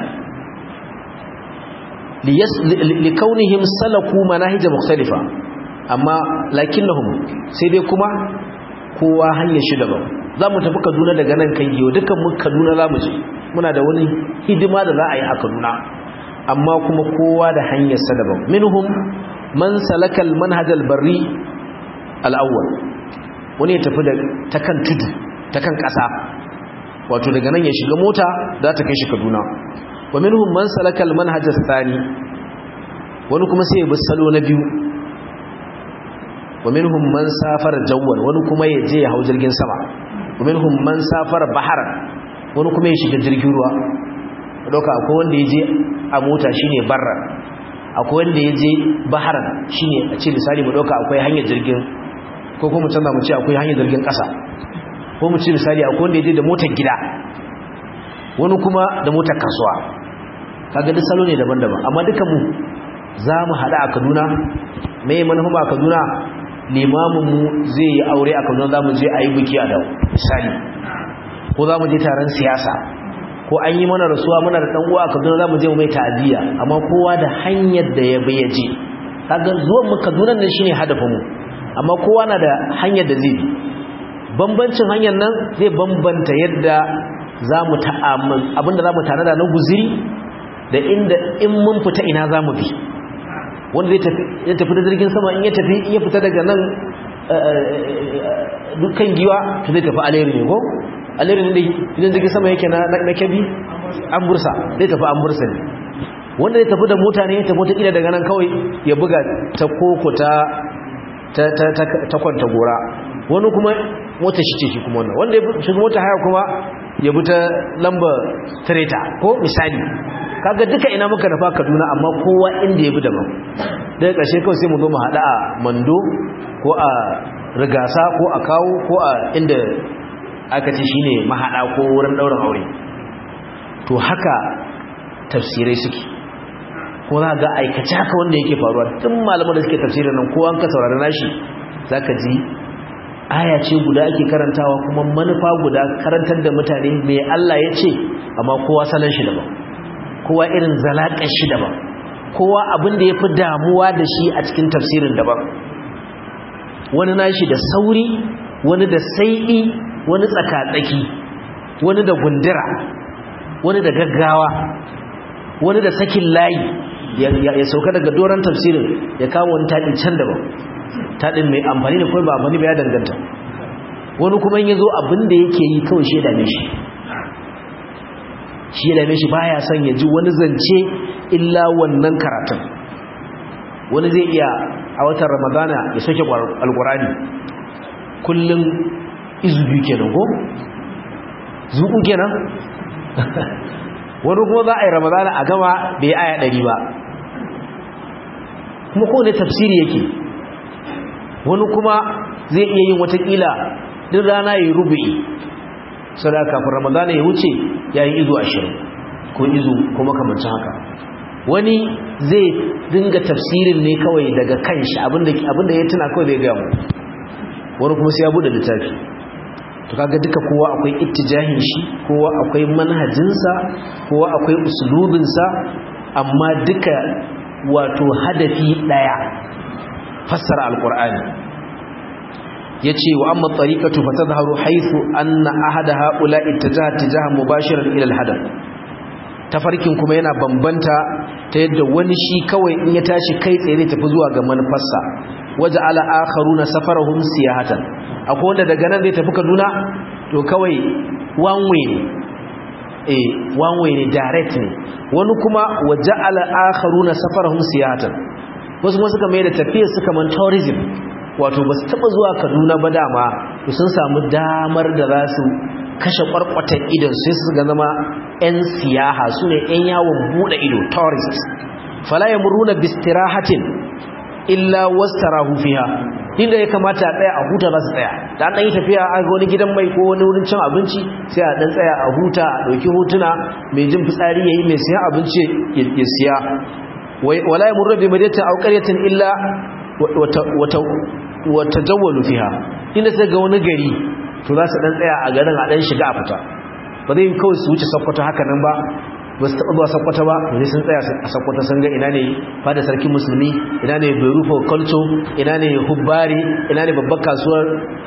likaunihim salaku manahij mukhtalifa amma lakinnahum sai dai kuma kowa hanyar shi daban za mu tafi Kaduna daga nan kan giwa dukan mu Kaduna za mu je muna da wani hidima da za a yi a Kaduna amma kuma kowa da hanyar sa daban minhum man salakal manhajal barri al-awwal wani ya tafi da ta kan tudu ta kan kasa wato daga nan ya shiga mota za ta kai shi Kaduna wa minhum man salakal manhajas thani wani kuma sai ya bi salo na biyu wa minhum man safara jawwan wani kuma ya je ya hau jirgin sama wa minhum man safara baharan wani kuma ya shiga jirgin ruwa doka akwai wanda ya je a mota shine barra akwai wanda ya je baharan shine a ce misali mu doka akwai hanyar jirgin ko kuma canza mu ce akwai hanyar jirgin kasa ko mu ce misali akwai wanda ya je da motar gida wani kuma da motar kasuwa kaga duk salo ne daban-daban amma dukan mu za mu hada a Kaduna me manufa a Kaduna limamin mu zai yi aure a Kaduna za mu je a yi biki a dawo misali ko za mu je taron siyasa ko an yi mana rasuwa muna da dan uwa a Kaduna za mu je mu mai ta'aziyya amma kowa da hanyar da ya bi ya je kaga zuwan mu Kaduna nan shine hadafin mu amma kowa na da hanyar da zai bi bambancin hanyar nan zai bambanta yadda zamu ta'amul abinda zamu tare da na guziri da inda in mun fita ina zamu bi wanda zai tafi ya tafi da jirgin sama in ya tafi in ya fita daga nan dukkan giwa to zai tafi Aleri ne ko Aleri ne idan jirgin sama yake na na Kebbi an bursa zai tafi an bursa ne wanda ya tafi da mota ne ya tafi ta kila daga nan kawai ya buga ta koko ta ta ta ta kwanta gora wani kuma mota shi ce shi kuma wannan wanda ya shiga mota haya kuma ya bi ta lamba treta ko misali kaga duka ina muka nufa Kaduna amma kowa inda ya bi daban daga ƙarshe kawai sai mu zo mu haɗa a Mando ko a Rigasa ko a Kawo ko a inda aka ce shine mahaɗa ko wurin ɗaurin aure to haka tafsirai suke ko za ga aikace haka wanda yake faruwa tun malaman da suke tafsirin nan ko an ka saurari nashi zaka ji aya ce guda ake karantawa kuma manufa guda karantar da mutane me Allah ya ce amma kowa salon shi daban kowa irin zalaƙar shi daban kowa abin da ya fi damuwa da shi a cikin tafsirin daban wani nashi da sauri wani da sai'i wani tsakatsaki wani da gundura wani da gaggawa wani da sakin layi ya sauka daga doron tafsirin ya kawo wani taɗin can daban taɗin mai amfani da kawai ba amfani ba ya danganta wani kuma yin zo abin da yake yi kawai shi ya dame shi shi ya dame shi baya son ya ji wani zance illa wannan karatun wani zai iya a watan ramadana ya soke alkurani kullum izubi kenan ko zuku kenan wani kuma za a yi ramadana a gama bai aya ɗari ba kuma kowane tafsiri yake wani kuma zai iya yin watakila duk rana ya yi rubu'i sadaka kafin ramadana ya wuce ya yi izu ashirin ko izu ko makamancin haka wani zai dinga tafsirin ne kawai daga kanshi abinda ya tuna kawai zai gamu wani kuma sai ya bude littafi to kaga duka kowa akwai ittijahin shi kowa akwai manhajinsa kowa akwai usulubinsa amma duka wato hadafi daya fassara alqur'ani yace wa amma tariqatu fatadharu haythu anna ahada haula ittajaha tijaha mubashiran ila alhadath tafarkin kuma yana bambanta ta yadda wani shi kawai in ya tashi kai tsaye zai tafi zuwa ga manufarsa waja'ala akharuna safarahum siyahatan akwai wanda daga nan zai tafi Kaduna to kawai one way ne eh one way ne direct ne wani kuma waja'ala akharuna safarahum siyahatan wasu kuma suka mai da tafiya suka man tourism wato ba su taba zuwa Kaduna ba dama sun samu damar da za su kashe kwarkwatan idon sai su ga zama 'yan siyaha su ne 'yan yawon buɗe ido tourist fala yamuruna bistirahatin illa wastarahu fiha inda ya kamata a tsaya a huta za su tsaya da an dan yi tafiya a ga wani gidan mai ko wani wurin cin abinci sai a dan tsaya a huta a dauki hotuna mai jin fitsari yayi mai siya abinci ya siya wala yamuruna bi madinatin aw qaryatin illa wa tajawwalu fiha inda sai ga wani gari to za su dan tsaya a garin a dan shiga a fita ba zai kawai su wuce Sokoto haka nan ba ba su taɓa zuwa Sokoto ba ne sun tsaya a Sokoto sun ga ina ne fada sarkin musulmi ina ne Berufo Culture ina ne Hubbari ina ne babbar kasuwar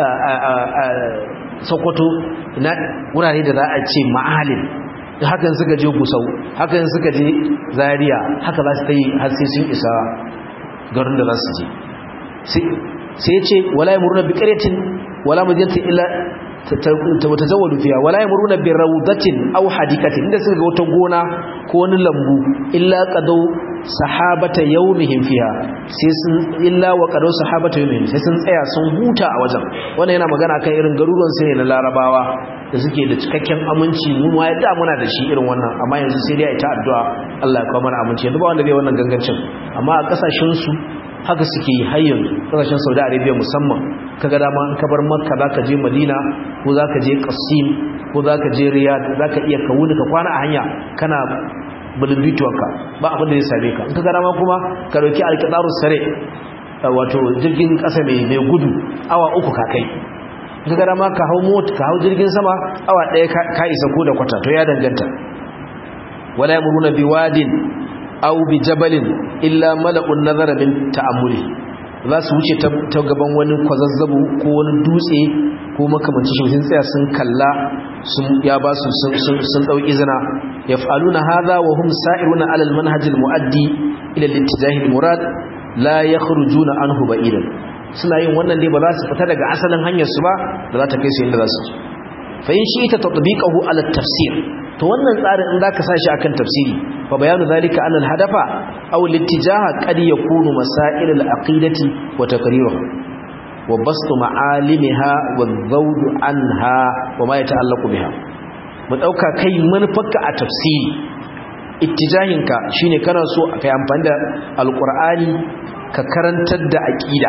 Sokoto ina wurare da za a ce ma'alin hakan suka je Gusau hakan suka je Zaria haka za su yi har sai sun isa garin da za su je sai ya ce wala yamuruna bi qaryatin wala madinatin illa tazawwadu fiha wala yamuruna bi rawdatin aw hadikatin inda suka ga wata gona ko wani lambu illa qadaw sahabata yawmihim fiha sai sun illa wa qadaw sahabata yawmihim sai sun tsaya sun huta a wajen wannan yana magana kan irin garuruwan sai na Larabawa da suke da cikakken aminci mu ma yadda muna da shi irin wannan amma yanzu sai dai a ta addu'a Allah ya kawo mana aminci yanzu ba wanda bai wannan gangancin amma a kasashen su haka suke yi har yanzu kasashen Saudi Arabia musamman kaga dama in ka bar Makka zaka je Madina ko zaka je Qasim ko zaka je Riyadh zaka iya ka wuni ka kwana a hanya kana bulubituwarka ba abin da zai same ka in kaga dama kuma ka dauki alqidaru sare wato jirgin kasa mai mai gudu awa uku ka kai in kaga dama ka hawo mota ka hawo jirgin sama awa daya ka isa ko da kwata to ya danganta wala yamuruna biwadin aw bi jabalin illa mala'un nazara min ta'ammuli za su wuce ta gaban wani kwazazzabu ko wani dutse ko makamanci shi sun tsaya sun kalla sun ya ba su sun sun dau izina yaf'aluna hadha wa hum sa'iruna 'ala al-manhaj al-mu'addi ila al-ittijah al-murad la yakhrujuna anhu ba'idan suna yin wannan dai ba za su fita daga asalin hanyar su ba da za ta kai su inda za su fa in shi ta tatbiqahu 'ala at-tafsir to wannan tsarin in zaka sashi akan tafsiri fa bayanu zalika anna al-hadafa aw al-ittijaha qad yakunu masail al-aqidati wa taqriruha wa bastu ma'alimiha wa dhawd anha wa ma yata'allaqu biha mu dauka kai manufarka a tafsiri ittijahinka shine kana so kai amfani da alqur'ani ka karantar da aqida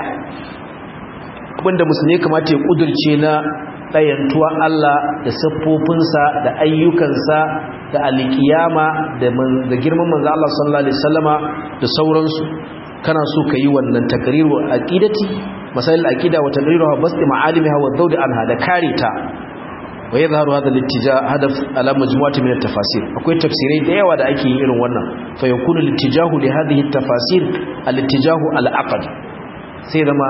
abinda musulmi kamata ya kudurce na ɗayantuwa Allah da siffofinsa da ayyukansa da alkiyama da girman manzo Allah sallallahu alaihi wasallama da sauransu kana so ka yi wannan takriru aqidati masail aqida wa taqriruha basti ma'alimiha wa dawd anha da karita wa yadhharu hadha al-ittija' hadaf ala majmu'ati min at-tafasir akwai tafsirai da yawa da ake yin irin wannan fa yakunu al-ittijahu li hadhihi at-tafasir al-ittijahu al-aqd sai zama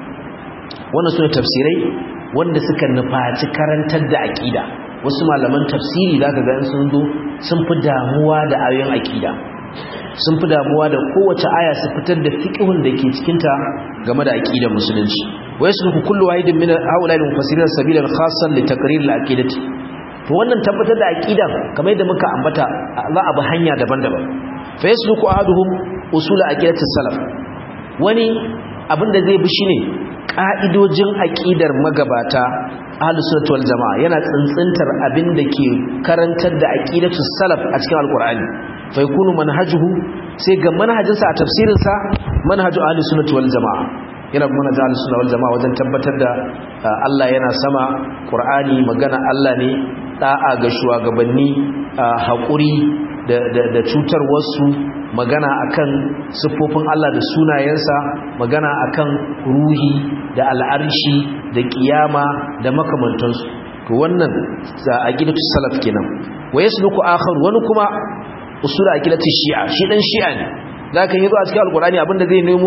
wannan sune tafsirai wanda suka nufaci karantar da aqida wasu malaman tafsiri zaka ga sun zo sun fi damuwa da ayoyin aqida sun fi damuwa da kowace aya su fitar da fiqhun da ke cikin ta game da aqidar musulunci wa yasluku kullu wahidin min haula al-mufassirin sabilan khassan li taqrir al-aqidati to wannan tabbatar da aqida kamar yadda muka ambata za a bi hanya daban-daban fa yasluku ahaduhum usul aqidati salaf wani abinda zai bi shine ka'idojin aqidar magabata ahlus sunnah wal jamaa yana tsintsintar abinda ke karantar da aqidatu salaf a cikin alqur'ani fa yakunu manhajuhu sai ga manhajinsa a tafsirin sa manhaju ahlus sunnah wal jamaa yana kuma manhaju ahlus sunnah wal jamaa wajen tabbatar da Allah yana sama qur'ani magana Allah ne da'a ga shugabanni haƙuri da da cutar wasu magana akan siffofin Allah da sunayensa magana akan ruhi da al'arshi da kiyama da makamantansu to wannan aqidatu salaf kenan wa yasluku akhar wani kuma usul aqidatu shi'a shi dan shi'a ne zaka yi zo a cikin alqur'ani abinda zai nemo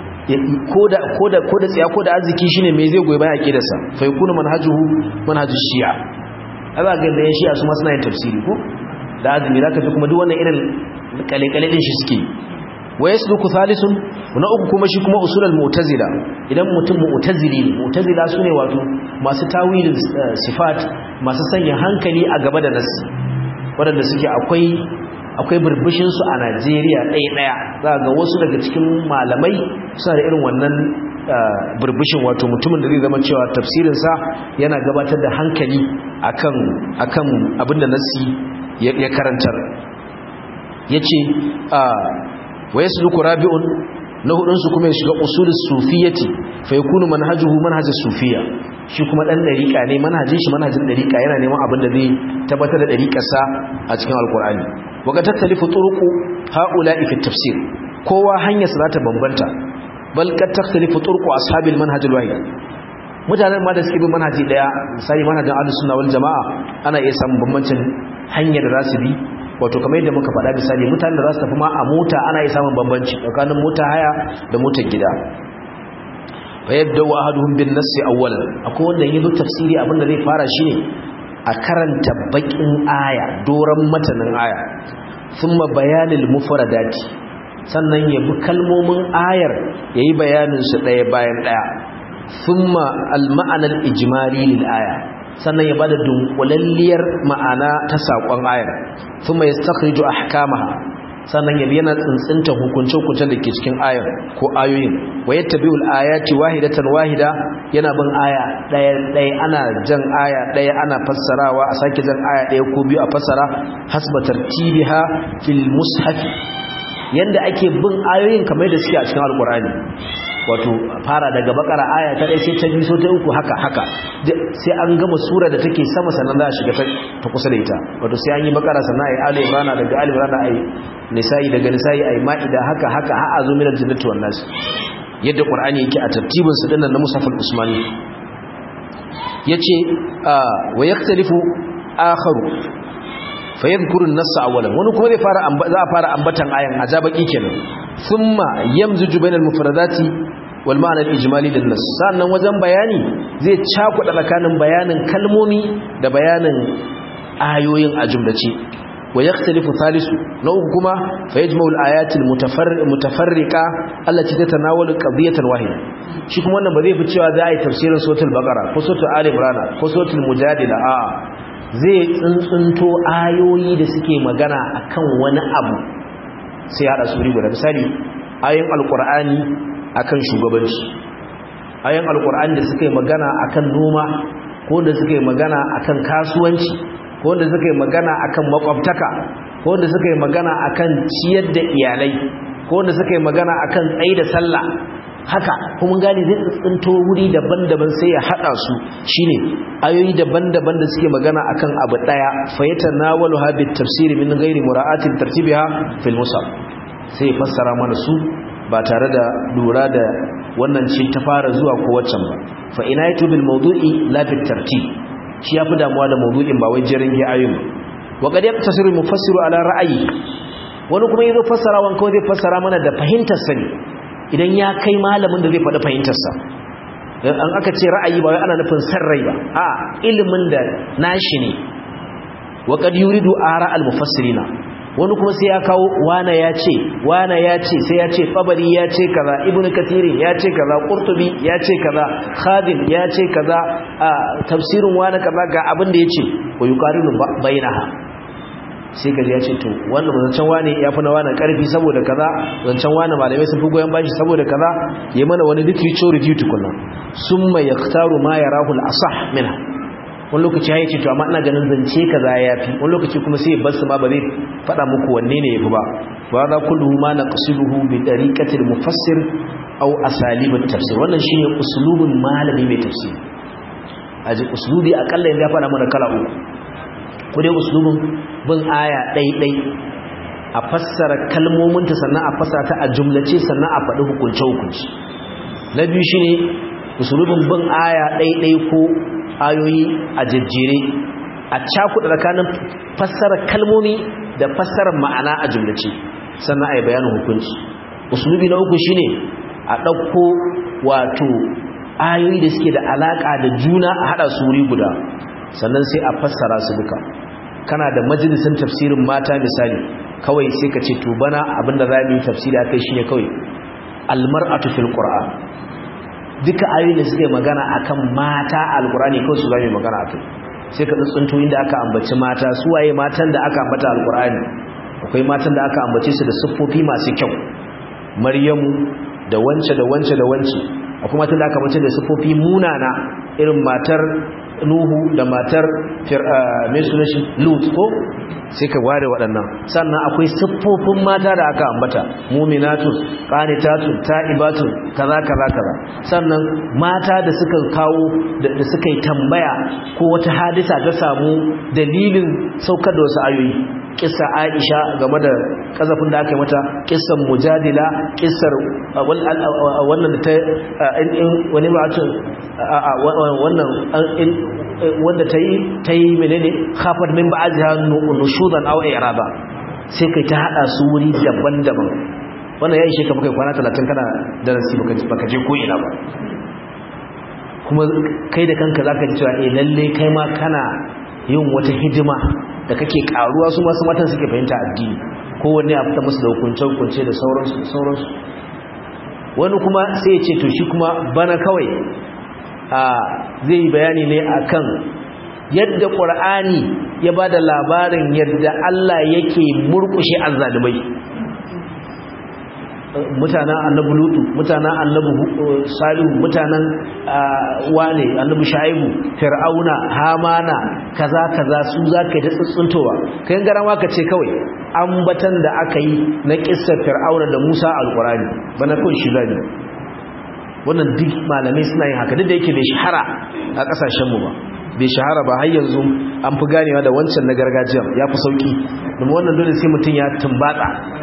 koda koda koda tsaya koda arziki shine me zai goyi bayan aqidarsa fa yakunu manhajuhu manhaju shi'a Allah ga da shi'a su ma suna yin tafsiri ko da azumi zaka ji kuma duk wannan irin kale-kale din shi suke wa yasluku thalisun na uku kuma shi kuma usulul mu'tazila idan mutum mu'tazili ne mu'tazila sune wato masu tawilin sifat masu sanya hankali a gaba da nasi wadanda suke akwai akwai burbushin su a Najeriya ɗaya ɗaya za ga wasu daga cikin malamai suna da irin wannan burbushin wato mutumin da zai zama cewa tafsirin sa yana gabatar da hankali akan akan abinda nasi ya karantar yace wa yasluku rabi'un na hudun su kuma ya shiga usulus sufiyati fa yakunu manhajuhu manhajus sufiya shi kuma dan dariqa ne manhajin shi manhajin dariqa yana neman abin da zai tabbatar da dariqar sa a cikin alqur'ani wa ga tattalifu turuqu haula'i fi tafsir kowa hanyar sa zata bambanta bal kat tattalifu turuqu ashabil manhajul wahid mutanen ma da suke bin manhaji daya misali manhajin ahlus sunna wal jamaa ana iya samun bambancin hanyar da za su bi wato kamar yadda muka faɗa misali mutanen da za su tafi ma a mota ana iya samun bambanci tsakanin mota haya da motar gida fa yabda wa ahaduhum bin nass awwalan akwai wanda yayin tafsiri abinda zai fara shine a karanta bakin aya doran matanin aya thumma bayanil mufradati sannan ya bi kalmomin ayar yayi bayanin su daya bayan daya thumma al ma'ana al ijmali lil aya sannan ya bada dunkulalliyar ma'ana ta sakon ayar thumma yastakhriju ahkamaha sannan ya yana tsintsinta hukunce-hukuncen da ke cikin ayar ko ayoyin wa yattabi'ul ayati wahidatan wahida yana bin aya daya daya ana jan aya daya ana fassarawa a sake jan aya daya ko biyu a fassara hasba tartibiha fil mushaf yanda ake bin ayoyin kamar da suke a cikin alqur'ani wato fara daga bakara aya ta ɗaya sai ta biyu sai ta uku haka haka sai an gama sura da take sama sannan za a shiga ta kusa da ita wato sai an yi bakara sannan ayi ali imran daga ali imran ayi nisa'i daga nisa'i ayi ma'ida haka haka har a zo min aljannati wan nas yadda qur'ani yake a tartibin sa dinnan na musafal usmani yace wa yaktalifu akharu fayadhkuru an-nass awwalan wani kuma zai fara za a fara ambatan ayan ajabaki kenan thumma yamzuju bainal mufradati wal ma'na al-ijmali lin-nass sannan wajen bayani zai cakuɗa tsakanin bayanin kalmomi da bayanin ayoyin a jumlace wa yaktalifu thalithu na uku kuma fayajma'u al-ayati al-mutafarriqa allati tatanawalu qadiyatan wahida shi kuma wannan ba zai fi cewa za a yi tafsirin suratul baqara ko suratul ali imran ko suratul mujadila a zai tsuntsunto ayoyi da suke magana akan wani abu sai ya hada su guda. Misali ayoyin alqur'ani akan shugabanci, ayoyin alqur'ani da suke magana akan noma, ko da suke magana akan kasuwanci, ko da suke magana akan makwabtaka, ko da suke magana akan ciyar da iyalai, ko da suke magana akan tsayi da sallah. Haka kuma gani zai tsinto wuri daban-daban sai ya hada su, shine ayoyi daban-daban da suke magana akan abu daya fayatanawalu habit tafsir min ghairi mura'atin tartibiha fil musab, sai fassara mana su ba tare da lura da wannan ce ta fara zuwa ko waccan ba. Fa inayatu bil mawdu'i la bit tartib, shi yafi damuwa da mawdu'in ba wai jerin ayoyin. Wa qad yaqtasiru mufassiru ala ra'ayi, wani kuma yazo fassara wan kawai zai fassara mana da fahimtar sani idan ya kai malamin da zai faɗi fahimtarsa. An aka ce ra'ayi ba wai ana nufin san rai ba, a ilimin da nashi ne. Wa qad yuridu ara al mufassirina, wani kuma sai ya kawo wana ya ce wana ya ce sai ya ce Tabari ya ce kaza, Ibn Kathir ya ce kaza, Qurtubi ya ce kaza, Khadim ya ce kaza, tafsirin wani kaza ga abin da yace, wa yuqarinu bainaha. Sai kaji ya ce to wannan zancen wani ya fi na wani karfi saboda kaza, zancen wani malamai sun fi goyon bashi saboda kaza, yayi mana wani literature review tukunna, summa yaktaru ma yarahu al-asah minha. Wani lokaci ya ce to amma ina ganin zance kaza yafi, wani lokaci kuma sai bar su ma ba zai faɗa muku wanne ne yafi ba. Wa za kullu ma naqsiduhu bi tariqati al-mufassir aw asalib at-tafsir, wannan shine uslubun malami mai tafsir. Aji uslubi akalla inda ya faɗa mana kala uku, ko dai uslubun bin aya ɗai-ɗai a fassara kalmominta sannan a fassara ta a jumlace sannan a faɗi hukunce-hukunci. Na biyu shi ne usulubin bin aya ɗai-ɗai ko ayoyi a jejjere a cakuɗa tsakanin fassara kalmomi da fassarar ma'ana a jumlace sannan a yi bayanin hukunci. Usulubi na uku shi ne a ɗauko wato ayoyi da suke da alaƙa da juna a haɗa su wuri guda sannan sai a fassara su duka. Kana da majalisin tafsirin mata misali, kawai sai ka ce to bana abinda za mu yi tafsiri akai shine kawai almar'atu fil qur'an, duka ayoyin da suke magana akan mata alqur'ani kawai su za mu magana akai. Sai ka tsuntsunto inda aka ambaci mata, su waye matan da aka ambata alqur'ani. Akwai matan da aka ambace su da siffofi masu kyau, Maryamu da wance da wance da wance. Akwai matan da aka ambace da siffofi munana, irin matar Nuhu da matar mai suna shi Lut, ko sai ka ware waɗannan. Sannan akwai siffofin mata da aka ambata, mu'minatun, qanitatun, ta'ibatun, kaza kaza kaza. Sannan mata da suka kawo da suka yi tambaya ko wata hadisa ta samu dalilin saukar da wasu ayoyi. Kissa Aisha game da kazafin da aka yi mata, kissan Mujadila, kissar wannan da ta wani ba'atun wannan wanda ta yi ta yi menene khafat min ba'dha nushudan aw i'raba. Sai kai ta hada su wuri daban-daban. Wannan ya ishe ka kai kwana talatin kana darasi baka baka je ko ina ba, kuma kai da kanka zaka ji cewa eh lalle kai ma kana yin wata hidima da kake karuwa, su masu matan suke fahimta addini, kowanne a fita musu da hukunce-hukunce da sauransu sauransu. Wani kuma sai ya ce to shi kuma bana kawai a zai bayani ne akan yadda Qur'ani ya bada labarin yadda Allah yake murkushe azzalumai, mutanen annabi Lutu, mutanen annabi Salihu, mutanen wane annabi Shaibu, Fir'auna, Hamana, kaza kaza su zaka yi ta tsuntsuntowa. Kai garama ka ce kawai ambatan da aka yi na kissar Fir'auna da Musa al-Qur'ani bana kun shi zani. Wannan duk malamai suna yin haka, duk da yake bai shahara a kasashen mu ba, bai shahara ba har yanzu. An fi ganewa da wancan na gargajiya ya fi sauki, domin wannan dole sai mutum ya tumbatsa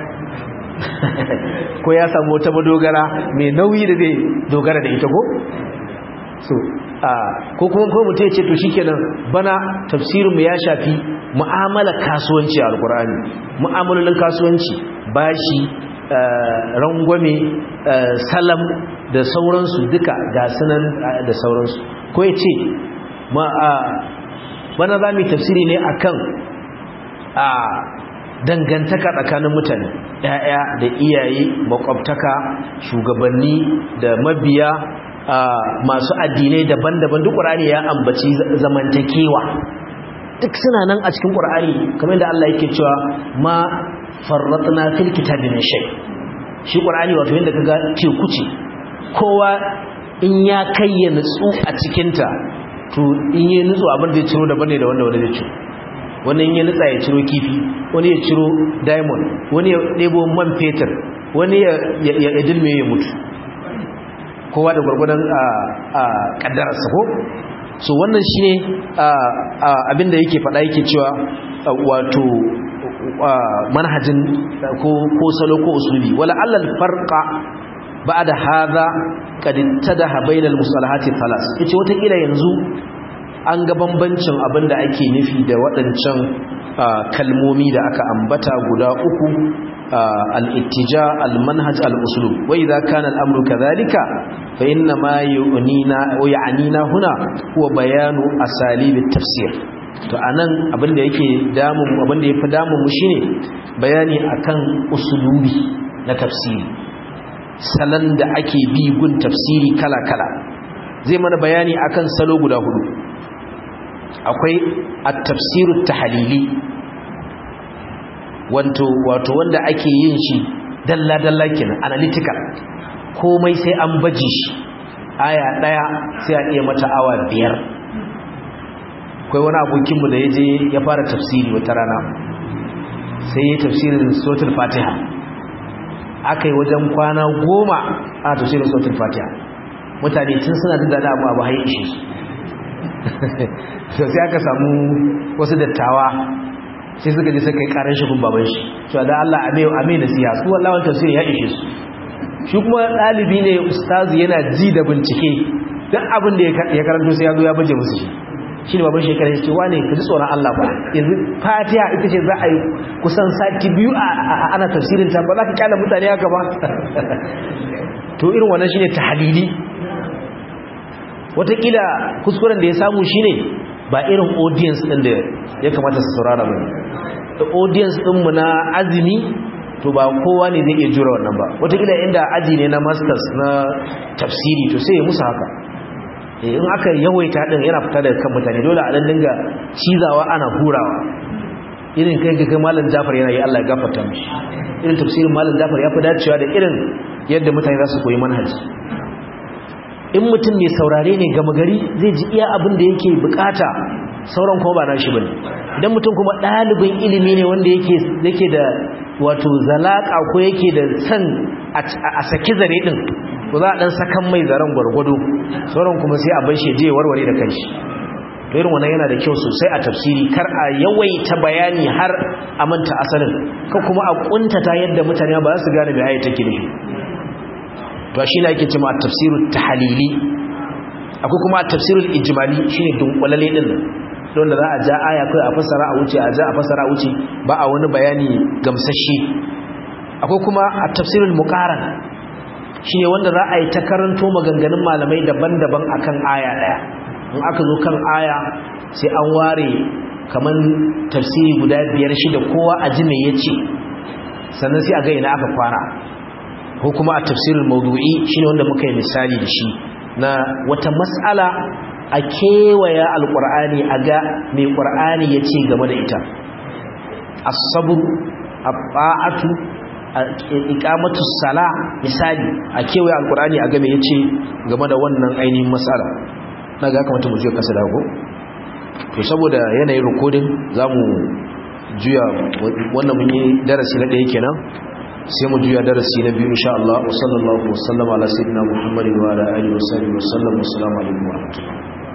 ko ya samu wata madogara mai nauyi da zai dogara da ita ko so a ko kuma ko mutum ya ce to shikenan bana tafsirin mu ya shafi mu'amala kasuwanci a alqur'ani, mu'amalolin kasuwanci, bashi, rangwame, salam da sauransu duka ga sunan da sauransu. Ko ya ce ma bana za mu tafsiri ne akan a dangantaka tsakanin mutane, ƴaƴa da iyaye, makwabtaka, shugabanni da mabiya, masu addinai daban-daban. Duk Qur'ani ya ambaci zamantakewa duk suna nan a cikin Qur'ani kamar da Allah yake cewa ma farratna fil kitabi min shay shi Qur'ani wato yanda kaga teku ce kowa in ya kai ya nutsu a cikin ta to in ya nutsu abin da ya ciro daban ne da wanda wanda zai ciro wani in ya nutsa ya ciro kifi wani ya ciro diamond wani ya debo man fetur wani ya ya dilme ya mutu kowa da gurgurdan a a kaddararsa ko so wannan shine abinda yake faɗa yake cewa wato manhajin ko ko salo ko usulubi wala allal farqa ba'da hadha kad tadaha bainal musalahati thalas yace wata kila yanzu an ga bambancin abinda ake nufi da waɗancan kalmomi da aka ambata guda uku al-ittija al-manhaj al-uslub wa idha kana al-amru kadhalika fa inna ma yu'nina wa ya'nina huna huwa bayanu asalib at-tafsir to anan abinda yake damu abinda yafi damu mu shine bayani akan usulubi na tafsiri salan da ake bi gun tafsiri kala kala zai mana bayani akan salo guda hudu akwai at-tafsir at-tahlili wato wato wanda ake yin shi dalla dalla kenan analytical komai sai an baje shi aya daya sai a iya mata awa biyar kai wani abokin mu da yaje ya fara tafsiri wata rana sai ya tafsirin suratul fatiha akai wajen kwana goma a tafsirin suratul fatiha mutane tun suna jin dada abu abu hayi shi sai aka samu wasu dattawa sai suka je suka yi karan shi kun baban shi to da Allah ame ame nasiha su wallahi wannan tafsiri ya ishe su shi kuma dalibi ne ustazi yana ji da bincike duk abin da ya karanto sai ya zo ya baje musu shi shine baban shi kare shi wane ka ji tsoron Allah ba yanzu Fatiha ita ce za a yi kusan sati biyu ana tafsirin ta ba za ka kyala mutane haka ba to irin wannan shine tahlili watakila kuskuren da ya samu shine ba irin audience din da ya kamata su saurara ba da audience din mu na azumi to ba kowa ne zai iya jura wannan ba watakila inda aji ne na masters na tafsiri to sai ya musu haka in aka yawaita din yana fita daga kan mutane dole a dan dinga cizawa ana hurawa irin kai ga malam Jafar yana yi Allah ya gafarta mishi irin tafsirin malam Jafar ya fi dacewa da irin yadda mutane za su koyi manhaji in mutum mai saurare ne gama gari zai ji iya abin da yake bukata sauran kuma ba na shi bane idan mutum kuma ɗalibin ilimi ne wanda yake yake da wato zalaka ko yake da san a saki zare din ko za a dan sakan mai zaren gwargwado sauran kuma sai a bar shi je warware da kanshi to irin wannan yana da kyau sosai a tafsiri kar a yawaita bayani har a manta asalin ka kuma a kuntata yadda mutane ba za su gane me ayi take ne to shi ne ake cewa tafsirut tahlili akwai kuma tafsirul ijmali shine dunkulale din don da za a ja aya kai a fassara a wuce a ja a fassara a wuce ba a wani bayani gamsashi akwai kuma at-tafsirul muqaran shine wanda za a yi ta karanto maganganun malamai daban-daban akan aya daya in aka zo kan aya sai an ware kaman tafsiri guda biyar shida kowa a ji me yace sannan sai a ga ina aka fara ko kuma a tafsirul mawdu'i shine wanda muka yi misali da shi na wata mas'ala a kewaya alqur'ani a ga me qur'ani yace game da ita as-sabr at-ta'atu iqamatu sala misali a kewaya alqur'ani a ga me yace game da wannan ainihin mas'ala naga kamata mu je kasa da go to saboda yanayin recording zamu juya wannan mun yi darasi na ɗaya kenan sai mu juya darasi na biyu insha Allah wa sallallahu wa sallama ala sayyidina Muhammadin wa ala alihi wa sahbihi wa sallam. Assalamu alaikum wa rahmatullahi